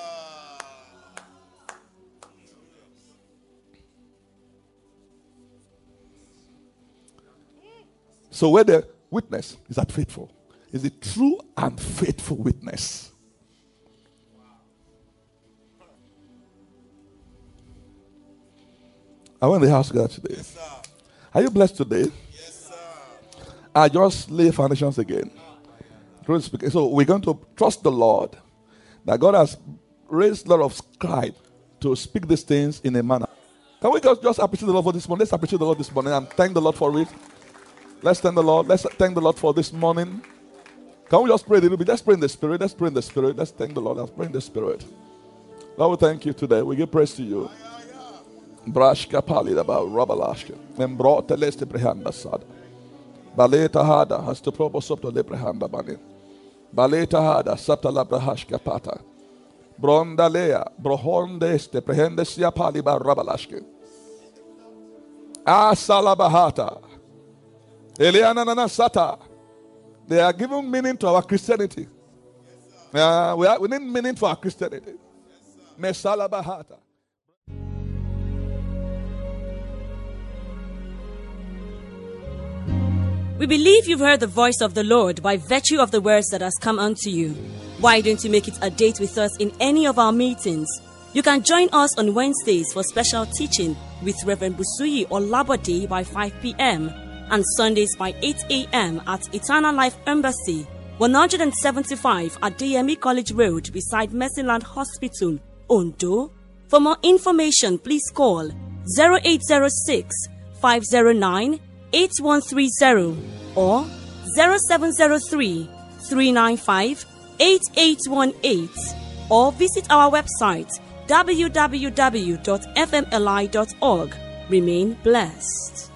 So where the witness is that faithful, is the true and faithful witness. I went to the house together today. Yes, are you blessed today? Yes, sir. I just lay foundations again. So we're going to trust the Lord that God has raised a lot of scribes to speak these things in a manner. Can we just appreciate the Lord for this morning? Let's appreciate the Lord this morning and thank the Lord for it. Let's thank the Lord. Let's thank the Lord for this morning. Can we just pray a little bit? Let's pray in the Spirit. Let's pray in the Spirit. Let's thank the Lord. Let's pray in the Spirit. Lord, we thank you today. We give praise to you. Brashka palida ba rabalashka. Embro teleste prehanda sada. Baleta hada has to propose up to leprehanda bani. Baleta hada sapta labrahashka pata. Brondalea brohonde este prehende sia paliba rabalashke. Asalabahata. Eliana nana sata. They are giving meaning to our Christianity. We need meaning for our Christianity. Mesalabahata. We believe you've heard the voice of the Lord by virtue of the words that has come unto you. Why don't you make it a date with us in any of our meetings? You can join us on Wednesdays for special teaching with Reverend Busuyi or Labode by 5 p.m. and Sundays by 8 a.m. at Eternal Life Embassy, 175 at DME College Road beside Mercyland Hospital, Ondo. For more information, please call 0806 509 8130 or 0703 395 8818 or visit our website www.fmli.org. Remain blessed.